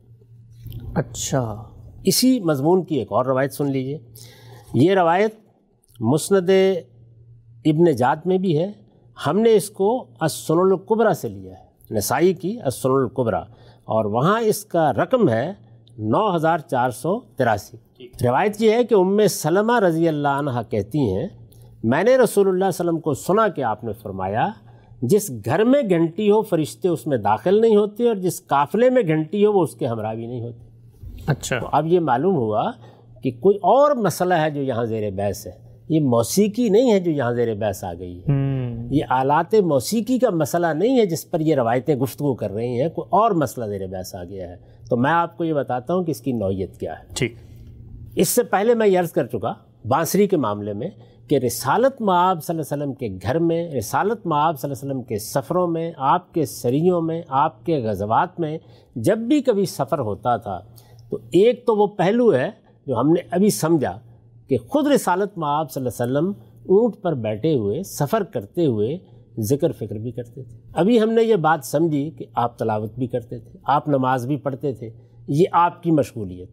اچھا، اسی مضمون کی ایک اور روایت سن لیجئے۔ یہ روایت مسند ابن جاد میں بھی ہے، ہم نے اس کو السنن الکبریٰ سے لیا ہے، نسائی کی السنن الکبریٰ، اور وہاں اس کا رقم ہے نو ہزار چار سو تراسی۔ روایت یہ ہے کہ ام سلمہ رضی اللہ عنہ کہتی ہیں میں نے رسول اللہ صلی اللہ علیہ وسلم کو سنا کہ آپ نے فرمایا جس گھر میں گھنٹی ہو فرشتے اس میں داخل نہیں ہوتے اور جس قافلے میں گھنٹی ہو وہ اس کے ہمراہ بھی نہیں ہوتے۔ اچھا، تو اب یہ معلوم ہوا کہ کوئی اور مسئلہ ہے جو یہاں زیر بحث ہے، یہ موسیقی نہیں ہے جو یہاں زیر بحث آ گئی ہے، یہ آلات موسیقی کا مسئلہ نہیں ہے جس پر یہ روایتیں گفتگو کر رہی ہیں، کوئی اور مسئلہ زیر بحث آ گیا ہے۔ تو میں آپ کو یہ بتاتا ہوں کہ اس کی نوعیت کیا ہے۔ ٹھیک، اس سے پہلے میں یہ عرض کر چکا بانسری کے معاملے میں کہ رسالت مآب صلی اللہ علیہ وسلم کے گھر میں، رسالت مآب صلی اللہ علیہ وسلم کے سفروں میں، آپ کے سریوں میں، آپ کے غزوات میں جب بھی کبھی سفر ہوتا تھا تو ایک تو وہ پہلو ہے جو ہم نے ابھی سمجھا کہ خود رسالت مآب صلی اللہ علیہ وسلم اونٹ پر بیٹھے ہوئے سفر کرتے ہوئے ذکر فکر بھی کرتے تھے۔ ابھی ہم نے یہ بات سمجھی کہ آپ تلاوت بھی کرتے تھے، آپ نماز بھی پڑھتے تھے، یہ آپ کی مشغولیت۔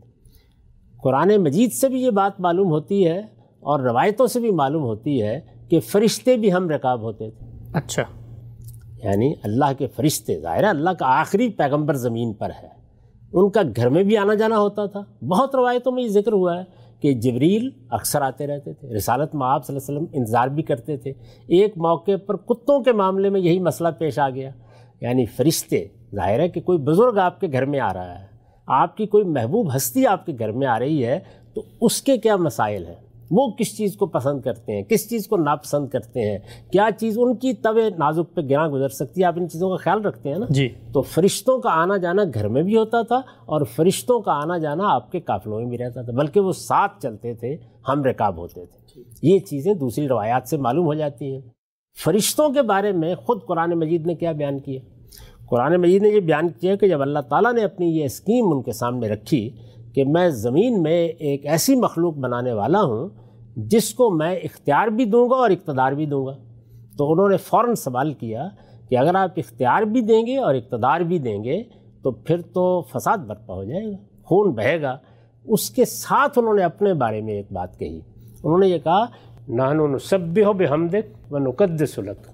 قرآن مجید سے بھی یہ بات معلوم ہوتی ہے اور روایتوں سے بھی معلوم ہوتی ہے کہ فرشتے بھی ہم رکاب ہوتے تھے۔ اچھا، یعنی اللہ کے فرشتے، ظاہر ہے اللہ کا آخری پیغمبر زمین پر ہے، ان کا گھر میں بھی آنا جانا ہوتا تھا. بہت روایتوں میں یہ ذکر ہوا ہے کہ جبریل اکثر آتے رہتے تھے, رسالت مآب صلی اللہ علیہ وسلم انتظار بھی کرتے تھے. ایک موقع پر کتوں کے معاملے میں یہی مسئلہ پیش آ گیا. یعنی فرشتے, ظاہر ہے کہ کوئی بزرگ آپ کے گھر میں آ رہا ہے, آپ کی کوئی محبوب ہستی آپ کے گھر میں آ رہی ہے, تو اس کے کیا مسائل ہیں, وہ کس چیز کو پسند کرتے ہیں, کس چیز کو ناپسند کرتے ہیں, کیا چیز ان کی طبع نازک پہ گراں گزر سکتی ہے, آپ ان چیزوں کا خیال رکھتے ہیں نا. جی. تو فرشتوں کا آنا جانا گھر میں بھی ہوتا تھا, اور فرشتوں کا آنا جانا آپ کے قافلوں میں بھی رہتا تھا, بلکہ وہ ساتھ چلتے تھے, ہم رکاب ہوتے تھے. یہ چیزیں دوسری روایات سے معلوم ہو جاتی ہیں. فرشتوں کے بارے میں خود قرآن مجید نے کیا بیان کیا؟ قرآن مجید نے یہ بیان کیا کہ جب اللہ تعالیٰ نے اپنی یہ اسکیم ان کے سامنے رکھی کہ میں زمین میں ایک ایسی مخلوق بنانے والا ہوں جس کو میں اختیار بھی دوں گا اور اقتدار بھی دوں گا, تو انہوں نے فوراً سوال کیا کہ اگر آپ اختیار بھی دیں گے اور اقتدار بھی دیں گے تو پھر تو فساد برپا ہو جائے گا, خون بہے گا. اس کے ساتھ انہوں نے اپنے بارے میں ایک بات کہی. انہوں نے یہ کہا نحن نسبح بحمدک و نقدس لک,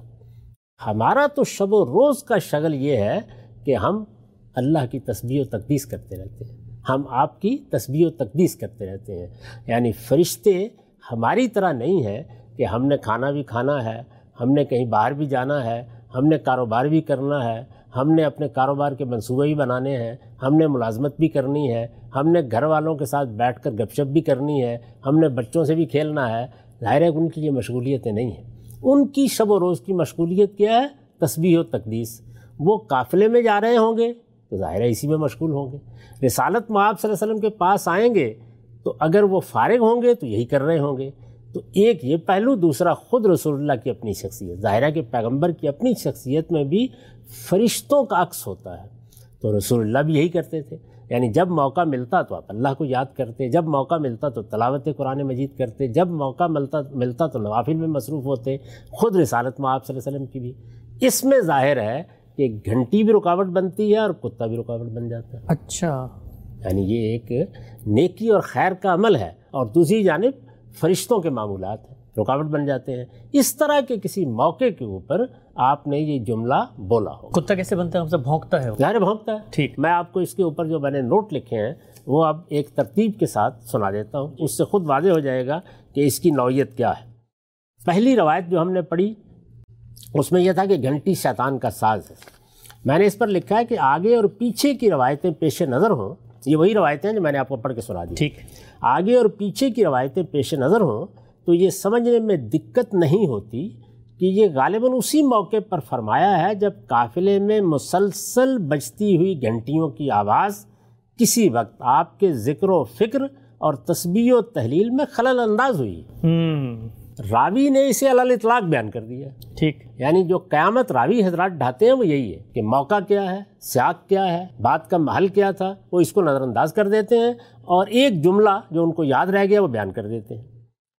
ہمارا تو شب و روز کا شغل یہ ہے کہ ہم اللہ کی تسبیح و تقدیس کرتے رہتے ہیں, ہم آپ کی تسبیح و تقدیس کرتے رہتے ہیں. یعنی فرشتے ہماری طرح نہیں ہے کہ ہم نے کھانا بھی کھانا ہے, ہم نے کہیں باہر بھی جانا ہے, ہم نے کاروبار بھی کرنا ہے, ہم نے اپنے کاروبار کے منصوبے بھی بنانے ہیں, ہم نے ملازمت بھی کرنی ہے, ہم نے گھر والوں کے ساتھ بیٹھ کر گپ شپ بھی کرنی ہے, ہم نے بچوں سے بھی کھیلنا ہے. ظاہر ہے ان کی یہ مشغولیتیں نہیں ہیں. ان کی شب و روز کی مشغولیت کیا ہے؟ تسبیح و تقدیس. وہ قافلے میں جا رہے ہوں گے تو ظاہر ہے اسی میں مشغول ہوں گے. رسالت مآب صلی اللہ علیہ وسلم کے پاس آئیں گے تو اگر وہ فارغ ہوں گے تو یہی کر رہے ہوں گے. تو ایک یہ پہلو. دوسرا خود رسول اللہ کی اپنی شخصیت, ظاہر ہے کہ پیغمبر کی اپنی شخصیت میں بھی فرشتوں کا عکس ہوتا ہے. تو رسول اللہ بھی یہی کرتے تھے. یعنی جب موقع ملتا تو آپ اللہ کو یاد کرتے, جب موقع ملتا تو تلاوت قرآن مجید کرتے, جب موقع ملتا ملتا تو نوافل میں مصروف ہوتے. خود رسالت مآب صلی اللہ علیہ وسلم کی بھی اس میں ظاہر ہے کہ گھنٹی بھی رکاوٹ بنتی ہے اور کتا بھی رکاوٹ بن جاتا ہے. اچھا, یعنی یہ ایک نیکی اور خیر کا عمل ہے, اور دوسری جانب فرشتوں کے معمولات ہیں, رکاوٹ بن جاتے ہیں. اس طرح کے کسی موقع کے اوپر آپ نے یہ جملہ بولا ہو. کتا کیسے بنتا ہے؟ مطلب بھونکتا ہے؟ ظاہر بھونکتا ہے. ٹھیک, میں آپ کو اس کے اوپر جو میں نے نوٹ لکھے ہیں وہ اب ایک ترتیب کے ساتھ سنا دیتا ہوں, اس سے خود واضح ہو جائے گا کہ اس کی نوعیت کیا ہے. پہلی روایت جو ہم نے پڑھی اس میں یہ تھا کہ گھنٹی شیطان کا ساز ہے. میں نے اس پر لکھا ہے کہ آگے اور پیچھے کی روایتیں پیش نظر ہوں. یہ وہی روایتیں ہیں جو میں نے آپ کو پڑھ کے سنا دی. ٹھیک, آگے اور پیچھے کی روایتیں پیش نظر ہوں تو یہ سمجھنے میں دقت نہیں ہوتی کہ یہ غالباً اسی موقع پر فرمایا ہے جب قافلے میں مسلسل بجتی ہوئی گھنٹیوں کی آواز کسی وقت آپ کے ذکر و فکر اور تسبیح و تحلیل میں خلل انداز ہوئی. راوی نے اسے علی الاطلاق بیان کر دیا. ٹھیک, یعنی جو قیامت راوی حضرات ڈھاتے ہیں وہ یہی ہے کہ موقع کیا ہے, سیاق کیا ہے, بات کا محل کیا تھا, وہ اس کو نظر انداز کر دیتے ہیں, اور ایک جملہ جو ان کو یاد رہ گیا وہ بیان کر دیتے ہیں.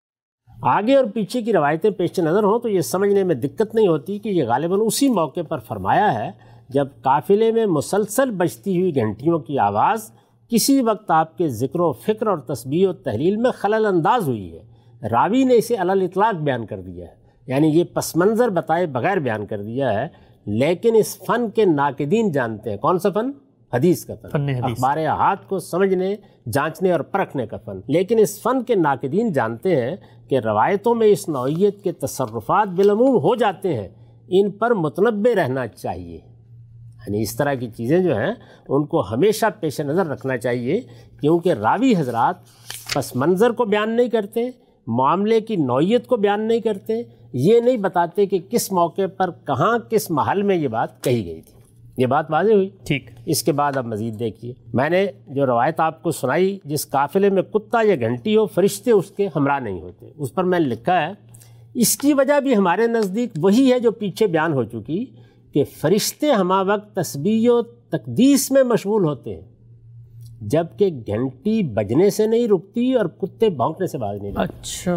آگے اور پیچھے کی روایتیں پیش نظر ہوں تو یہ سمجھنے میں دقت نہیں ہوتی کہ یہ غالباً اسی موقع پر فرمایا ہے جب قافلے میں مسلسل بجتی ہوئی گھنٹیوں کی آواز کسی وقت آپ کے ذکر و فکر اور تسبیح و تحلیل میں خلل انداز ہوئی ہے. راوی نے اسے علی الاطلاق بیان کر دیا ہے, یعنی یہ پس منظر بتائے بغیر بیان کر دیا ہے. لیکن اس فن کے ناقدین جانتے ہیں. کون سا فن؟ حدیث کا فن, اخبار احاد کو سمجھنے, جانچنے اور پرکھنے کا فن. لیکن اس فن کے ناقدین جانتے ہیں کہ روایتوں میں اس نوعیت کے تصرفات بالعموم ہو جاتے ہیں, ان پر متنبع رہنا چاہیے. یعنی اس طرح کی چیزیں جو ہیں ان کو ہمیشہ پیش نظر رکھنا چاہیے, کیونکہ راوی حضرات پس منظر کو بیان نہیں کرتے, معاملے کی نوعیت کو بیان نہیں کرتے, یہ نہیں بتاتے کہ کس موقع پر کہاں کس محل میں یہ بات کہی گئی تھی. یہ بات واضح ہوئی. ٹھیک, اس کے بعد اب مزید دیکھیے. میں نے جو روایت آپ کو سنائی جس قافلے میں کتا یا گھنٹی ہو فرشتے اس کے ہمراہ نہیں ہوتے, اس پر میں نے لکھا ہے اس کی وجہ بھی ہمارے نزدیک وہی ہے جو پیچھے بیان ہو چکی کہ فرشتے ہمہ وقت تسبیح و تقدیس میں مشغول ہوتے ہیں جبکہ گھنٹی بجنے سے نہیں رکتی اور کتے بھونکنے سے باز نہیں رکتے. اچھا,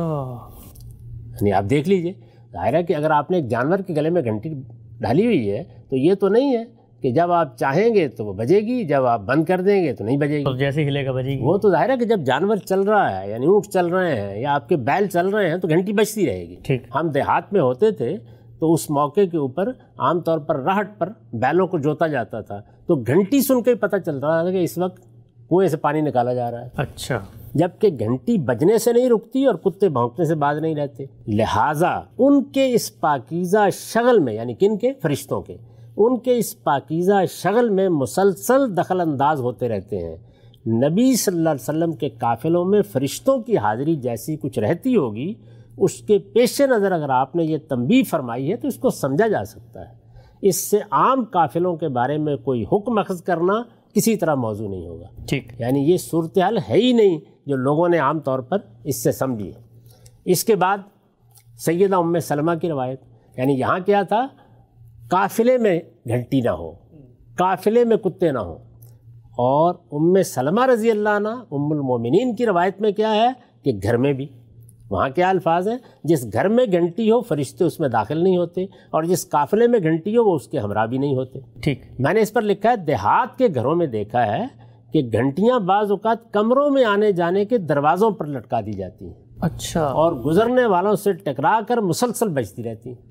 یعنی آپ دیکھ لیجئے, ظاہر ہے کہ اگر آپ نے ایک جانور کے گلے میں گھنٹی ڈالی ہوئی ہے تو یہ تو نہیں ہے کہ جب آپ چاہیں گے تو وہ بجے گی, جب آپ بند کر دیں گے تو نہیں بجے گی, جیسے ہلے گا بجے گی. وہ تو ظاہر ہے کہ جب جانور چل رہا ہے, یعنی اونٹ چل رہے ہیں یا آپ کے بیل چل رہے ہیں تو گھنٹی بجتی رہے گی. ٹھیک, ہم دیہات میں ہوتے تھے تو اس موقع کے اوپر عام طور پر راہٹ پر بیلوں کو جوتا جاتا تھا، تو گھنٹی سن کے پتہ چل رہا تھا کہ اس وقت کنویں سے پانی نکالا جا رہا ہے۔ اچھا، جبکہ گھنٹی بجنے سے نہیں رکتی اور کتے بھونکنے سے باز نہیں رہتے، لہٰذا ان کے اس پاکیزہ شغل میں، یعنی کن کے؟ فرشتوں کے، ان کے اس پاکیزہ شغل میں مسلسل دخل انداز ہوتے رہتے ہیں۔ نبی صلی اللہ علیہ وسلم کے قافلوں میں فرشتوں کی حاضری جیسی کچھ رہتی ہوگی، اس کے پیش نظر اگر آپ نے یہ تنبیہ فرمائی ہے تو اس کو سمجھا جا سکتا ہے۔ اس سے عام قافلوں کے بارے میں کوئی حکم اخذ کرنا کسی طرح موضوع نہیں ہوگا۔ ٹھیک، یعنی یہ صورتحال ہے ہی نہیں جو لوگوں نے عام طور پر اس سے سمجھی ہے۔ اس کے بعد سیدہ ام سلمہ کی روایت، یعنی یہاں کیا تھا؟ قافلے میں گھنٹی نہ ہو، قافلے میں کتے نہ ہوں، اور ام سلمہ رضی اللہ عنہ ام المومنین کی روایت میں کیا ہے کہ گھر میں بھی، وہاں کیا الفاظ ہیں؟ جس گھر میں گھنٹی ہو فرشتے اس میں داخل نہیں ہوتے، اور جس قافلے میں گھنٹی ہو وہ اس کے ہمراہ بھی نہیں ہوتے۔ ٹھیک، میں نے اس پر لکھا ہے دیہات کے گھروں میں دیکھا ہے کہ گھنٹیاں بعض اوقات کمروں میں آنے جانے کے دروازوں پر لٹکا دی جاتی ہیں، اچھا، اور گزرنے والوں سے ٹکرا کر مسلسل بجتی رہتی ہیں۔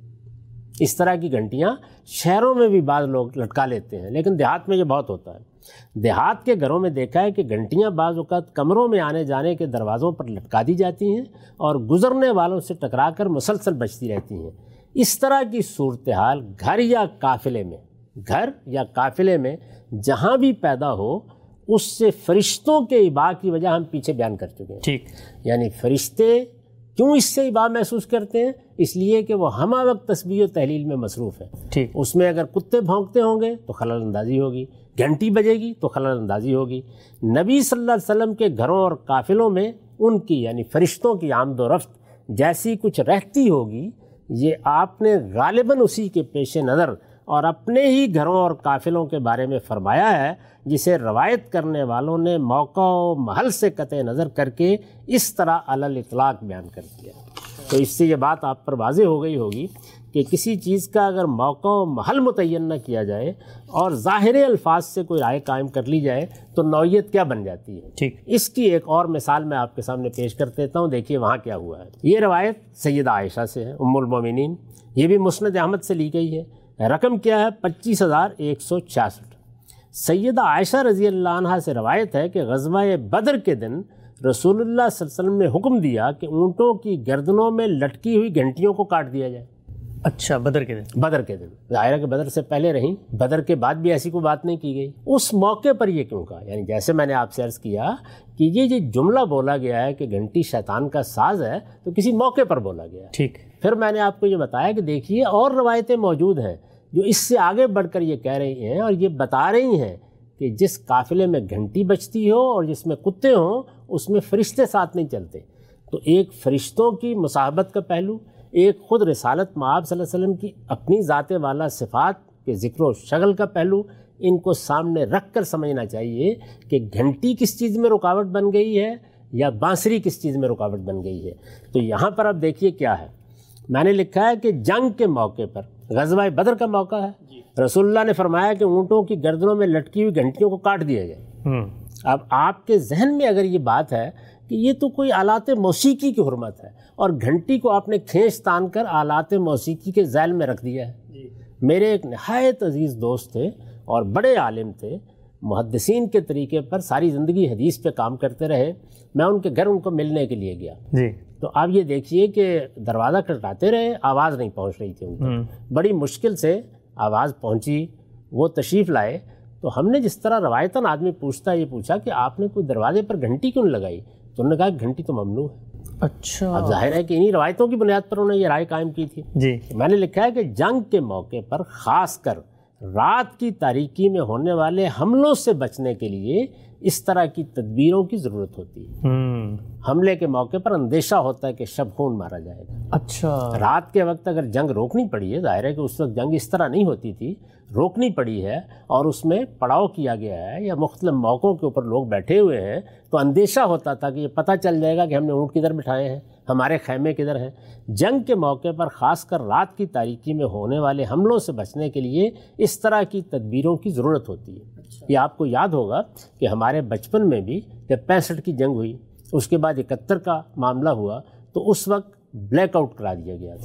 اس طرح کی گھنٹیاں شہروں میں بھی بعض لوگ لٹکا لیتے ہیں، لیکن دیہات میں یہ بہت ہوتا ہے۔ دیہات کے گھروں میں دیکھا ہے کہ گھنٹیاں بعض اوقات کمروں میں آنے جانے کے دروازوں پر لٹکا دی جاتی ہیں اور گزرنے والوں سے ٹکرا کر مسلسل بجتی رہتی ہیں۔ اس طرح کی صورتحال گھر یا قافلے میں گھر یا قافلے میں جہاں بھی پیدا ہو، اس سے فرشتوں کے اباء کی وجہ ہم پیچھے بیان کر چکے ہیں۔ ٹھیک، یعنی فرشتے کیوں اس سے اباء محسوس کرتے ہیں؟ اس لیے کہ وہ ہمہ وقت تسبیح و تحلیل میں مصروف ہے۔ ٹھیک، اس میں اگر کتے بھونکتے ہوں گے تو خلل اندازی ہوگی، گھنٹی بجے گی تو خلل اندازی ہوگی۔ نبی صلی اللہ علیہ وسلم کے گھروں اور قافلوں میں ان کی یعنی فرشتوں کی آمد و رفت جیسی کچھ رہتی ہوگی، یہ آپ نے غالباً اسی کے پیش نظر اور اپنے ہی گھروں اور قافلوں کے بارے میں فرمایا ہے، جسے روایت کرنے والوں نے موقع و محل سے قطع نظر کر کے اس طرح علی الاطلاق بیان کر دیا۔ تو اس سے یہ بات آپ پر واضح ہو گئی ہوگی کہ کسی چیز کا اگر موقع و محل متعین نہ کیا جائے اور ظاہر الفاظ سے کوئی رائے قائم کر لی جائے تو نوعیت کیا بن جاتی ہے۔ ٹھیک، اس کی ایک اور مثال میں آپ کے سامنے پیش کر دیتا ہوں، دیکھیے وہاں کیا ہوا ہے۔ یہ روایت سیدہ عائشہ سے ہے، ام المومنین، یہ بھی مسند احمد سے لی گئی ہے۔ رقم کیا ہے؟ پچیس ہزار ایک سو چھیاسٹھ۔ سیدہ عائشہ رضی اللہ عنہا سے روایت ہے کہ غزوہ بدر کے دن رسول اللہ صلی اللہ علیہ وسلم نے حکم دیا کہ اونٹوں کی گردنوں میں لٹکی ہوئی گھنٹیوں کو کاٹ دیا جائے۔ اچھا، بدر کے دن؟ بدر کے دن، ظاہر ہے کہ بدر سے پہلے رہیں، بدر کے بعد بھی ایسی کوئی بات نہیں کی گئی۔ اس موقع پر یہ کیوں کہا؟ یعنی جیسے میں نے آپ سے عرض کیا کہ یہ جو جملہ بولا گیا ہے کہ گھنٹی شیطان کا ساز ہے، تو کسی موقع پر بولا گیا ہے۔ ٹھیک، پھر میں نے آپ کو یہ بتایا کہ دیکھیے اور روایتیں موجود ہیں جو اس سے آگے بڑھ کر یہ کہہ رہی ہیں اور یہ بتا رہی ہیں کہ جس قافلے میں گھنٹی بجتی ہو اور جس میں کتے ہوں اس میں فرشتے ساتھ نہیں چلتے۔ تو ایک فرشتوں کی مصاحبت کا پہلو، ایک خود رسالت مآب صلی اللہ علیہ وسلم کی اپنی ذات والا صفات کے ذکر و شغل کا پہلو، ان کو سامنے رکھ کر سمجھنا چاہیے کہ گھنٹی کس چیز میں رکاوٹ بن گئی ہے یا بانسری کس چیز میں رکاوٹ بن گئی ہے۔ تو یہاں پر اب دیکھیے کیا ہے، میں نے لکھا ہے کہ جنگ کے موقع پر غزوہ بدر کا موقع ہے، رسول اللہ نے فرمایا کہ اونٹوں کی گردنوں میں لٹکی ہوئی گھنٹیوں کو کاٹ دیا جائے۔ اب آپ کے ذہن میں اگر یہ بات ہے کہ یہ تو کوئی آلات موسیقی کی حرمت ہے اور گھنٹی کو آپ نے کھینچ تان کر آلات موسیقی کے ذیل میں رکھ دیا ہے۔ میرے ایک نہایت عزیز دوست تھے اور بڑے عالم تھے، محدثین کے طریقے پر ساری زندگی حدیث پہ کام کرتے رہے۔ میں ان کے گھر ان کو ملنے کے لیے گیا، جی، تو آپ یہ دیکھیے کہ دروازہ کھٹکھٹاتے رہے، آواز نہیں پہنچ رہی تھی ان کو، بڑی مشکل سے آواز پہنچی، وہ تشریف لائے۔ تو ہم نے جس طرح روایتاً آدمی پوچھتا ہے، یہ پوچھا کہ آپ نے کوئی دروازے پر گھنٹی کیوں لگائی؟ تو انہوں نے کہا کہ گھنٹی تو ممنوع ہے۔ اچھا، اب ظاہر ہے کہ انہی روایتوں کی بنیاد پر انہوں نے یہ رائے قائم کی تھی۔ جی، میں نے لکھا ہے کہ جنگ کے موقع پر خاص کر رات کی تاریکی میں ہونے والے حملوں سے بچنے کے لیے اس طرح کی تدبیروں کی ضرورت ہوتی ہے۔ حملے کے موقع پر اندیشہ ہوتا ہے کہ شب خون مارا جائے گا۔ اچھا، رات کے وقت اگر جنگ روکنی پڑی ہے، ظاہر ہے کہ اس وقت جنگ اس طرح نہیں ہوتی تھی، روکنی پڑی ہے اور اس میں پڑاؤ کیا گیا ہے یا مختلف موقعوں کے اوپر لوگ بیٹھے ہوئے ہیں، تو اندیشہ ہوتا تھا کہ یہ پتہ چل جائے گا کہ ہم نے اونٹ کدھر بٹھائے ہیں، ہمارے خیمے کدھر ہیں۔ جنگ کے موقع پر خاص کر رات کی تاریکی میں ہونے والے حملوں سے بچنے کے لیے اس طرح کی تدبیروں کی ضرورت ہوتی ہے۔ یہ آپ کو یاد ہوگا کہ ہمارے بچپن میں بھی جب پینسٹھ کی جنگ ہوئی، اس کے بعد اکہتر کا معاملہ ہوا، تو اس وقت بلیک آؤٹ کرا دیا گیا تھا،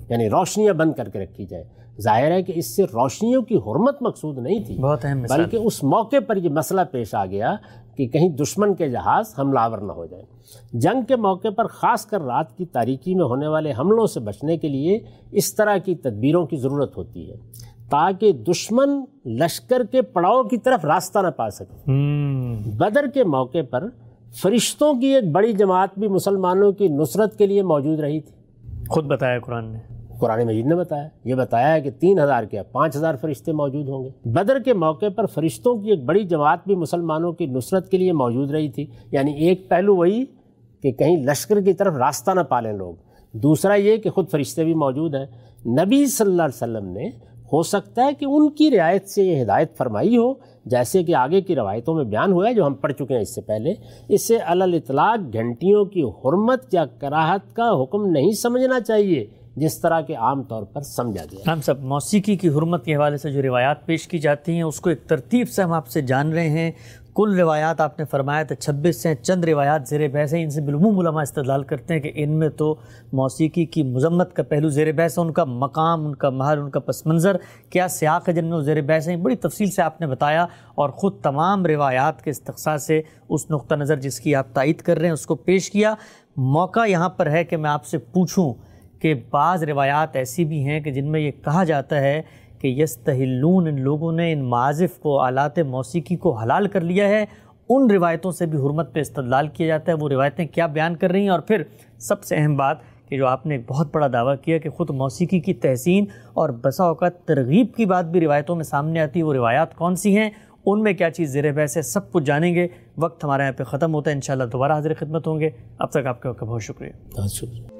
یعنی روشنیاں بند کر کے رکھی جائیں. ظاہر ہے کہ اس سے روشنیوں کی حرمت مقصود نہیں تھی, بہت اہم مثال. بلکہ اس موقع پر یہ مسئلہ پیش آ گیا کہ کہیں دشمن کے جہاز حملہ آور نہ ہو جائیں. جنگ کے موقع پر خاص کر رات کی تاریکی میں ہونے والے حملوں سے بچنے کے لیے اس طرح کی تدبیروں کی ضرورت ہوتی ہے تاکہ دشمن لشکر کے پڑاؤ کی طرف راستہ نہ پا سکے. بدر کے موقع پر فرشتوں کی ایک بڑی جماعت بھی مسلمانوں کی نصرت کے لیے موجود رہی تھی. خود بتایا قرآن نے, قرآن مجید نے بتایا, یہ بتایا ہے کہ تین ہزار کیا پانچ ہزار فرشتے موجود ہوں گے. بدر کے موقع پر فرشتوں کی ایک بڑی جماعت بھی مسلمانوں کی نصرت کے لیے موجود رہی تھی. یعنی ایک پہلو وہی کہ کہیں لشکر کی طرف راستہ نہ پالیں لوگ, دوسرا یہ کہ خود فرشتے بھی موجود ہیں. نبی صلی اللہ علیہ وسلم نے ہو سکتا ہے کہ ان کی رعایت سے یہ ہدایت فرمائی ہو, جیسے کہ آگے کی روایتوں میں بیان ہوا ہے جو ہم پڑھ چکے ہیں اس سے پہلے. اسے علی الاطلاق گھنٹیوں کی حرمت یا کراہت کا حکم نہیں سمجھنا چاہیے جس طرح کے عام طور پر سمجھا گیا. ہم سب موسیقی کی حرمت کے حوالے سے جو روایات پیش کی جاتی ہیں اس کو ایک ترتیب سے ہم آپ سے جان رہے ہیں. کل روایات آپ نے فرمایا تھا چھبیس ہیں, چند روایات زیر بحث ہیں. ان سے بالعموم علماء استدلال کرتے ہیں کہ ان میں تو موسیقی کی مذمت کا پہلو زیر بحث ہے, ان کا مقام, ان کا محل, ان کا پس منظر, کیا سیاق ہے جن میں وہ زیر بحث ہیں. بڑی تفصیل سے آپ نے بتایا اور خود تمام روایات کے استقصاء سے اس نقطہ نظر جس کی آپ تائید کر رہے ہیں اس کو پیش کیا. موقع یہاں پر ہے کہ میں آپ سے پوچھوں کہ بعض روایات ایسی بھی ہیں کہ جن میں یہ کہا جاتا ہے کہ یستحلون, ان لوگوں نے ان معازف کو, آلات موسیقی کو حلال کر لیا ہے. ان روایتوں سے بھی حرمت پہ استدلال کیا جاتا ہے. وہ روایتیں کیا بیان کر رہی ہیں؟ اور پھر سب سے اہم بات کہ جو آپ نے ایک بہت بڑا دعویٰ کیا کہ خود موسیقی کی تحسین اور بسا اوقات ترغیب کی بات بھی روایتوں میں سامنے آتی ہے, وہ روایات کون سی ہیں, ان میں کیا چیز زیر بحث ہے, سب کچھ جانیں گے. وقت ہمارے یہاں پہ ختم ہوتا ہے, انشاءاللہ دوبارہ حاضر خدمت ہوں گے. اب تک آپ کا بہت شکریہ. بہت شکریہ.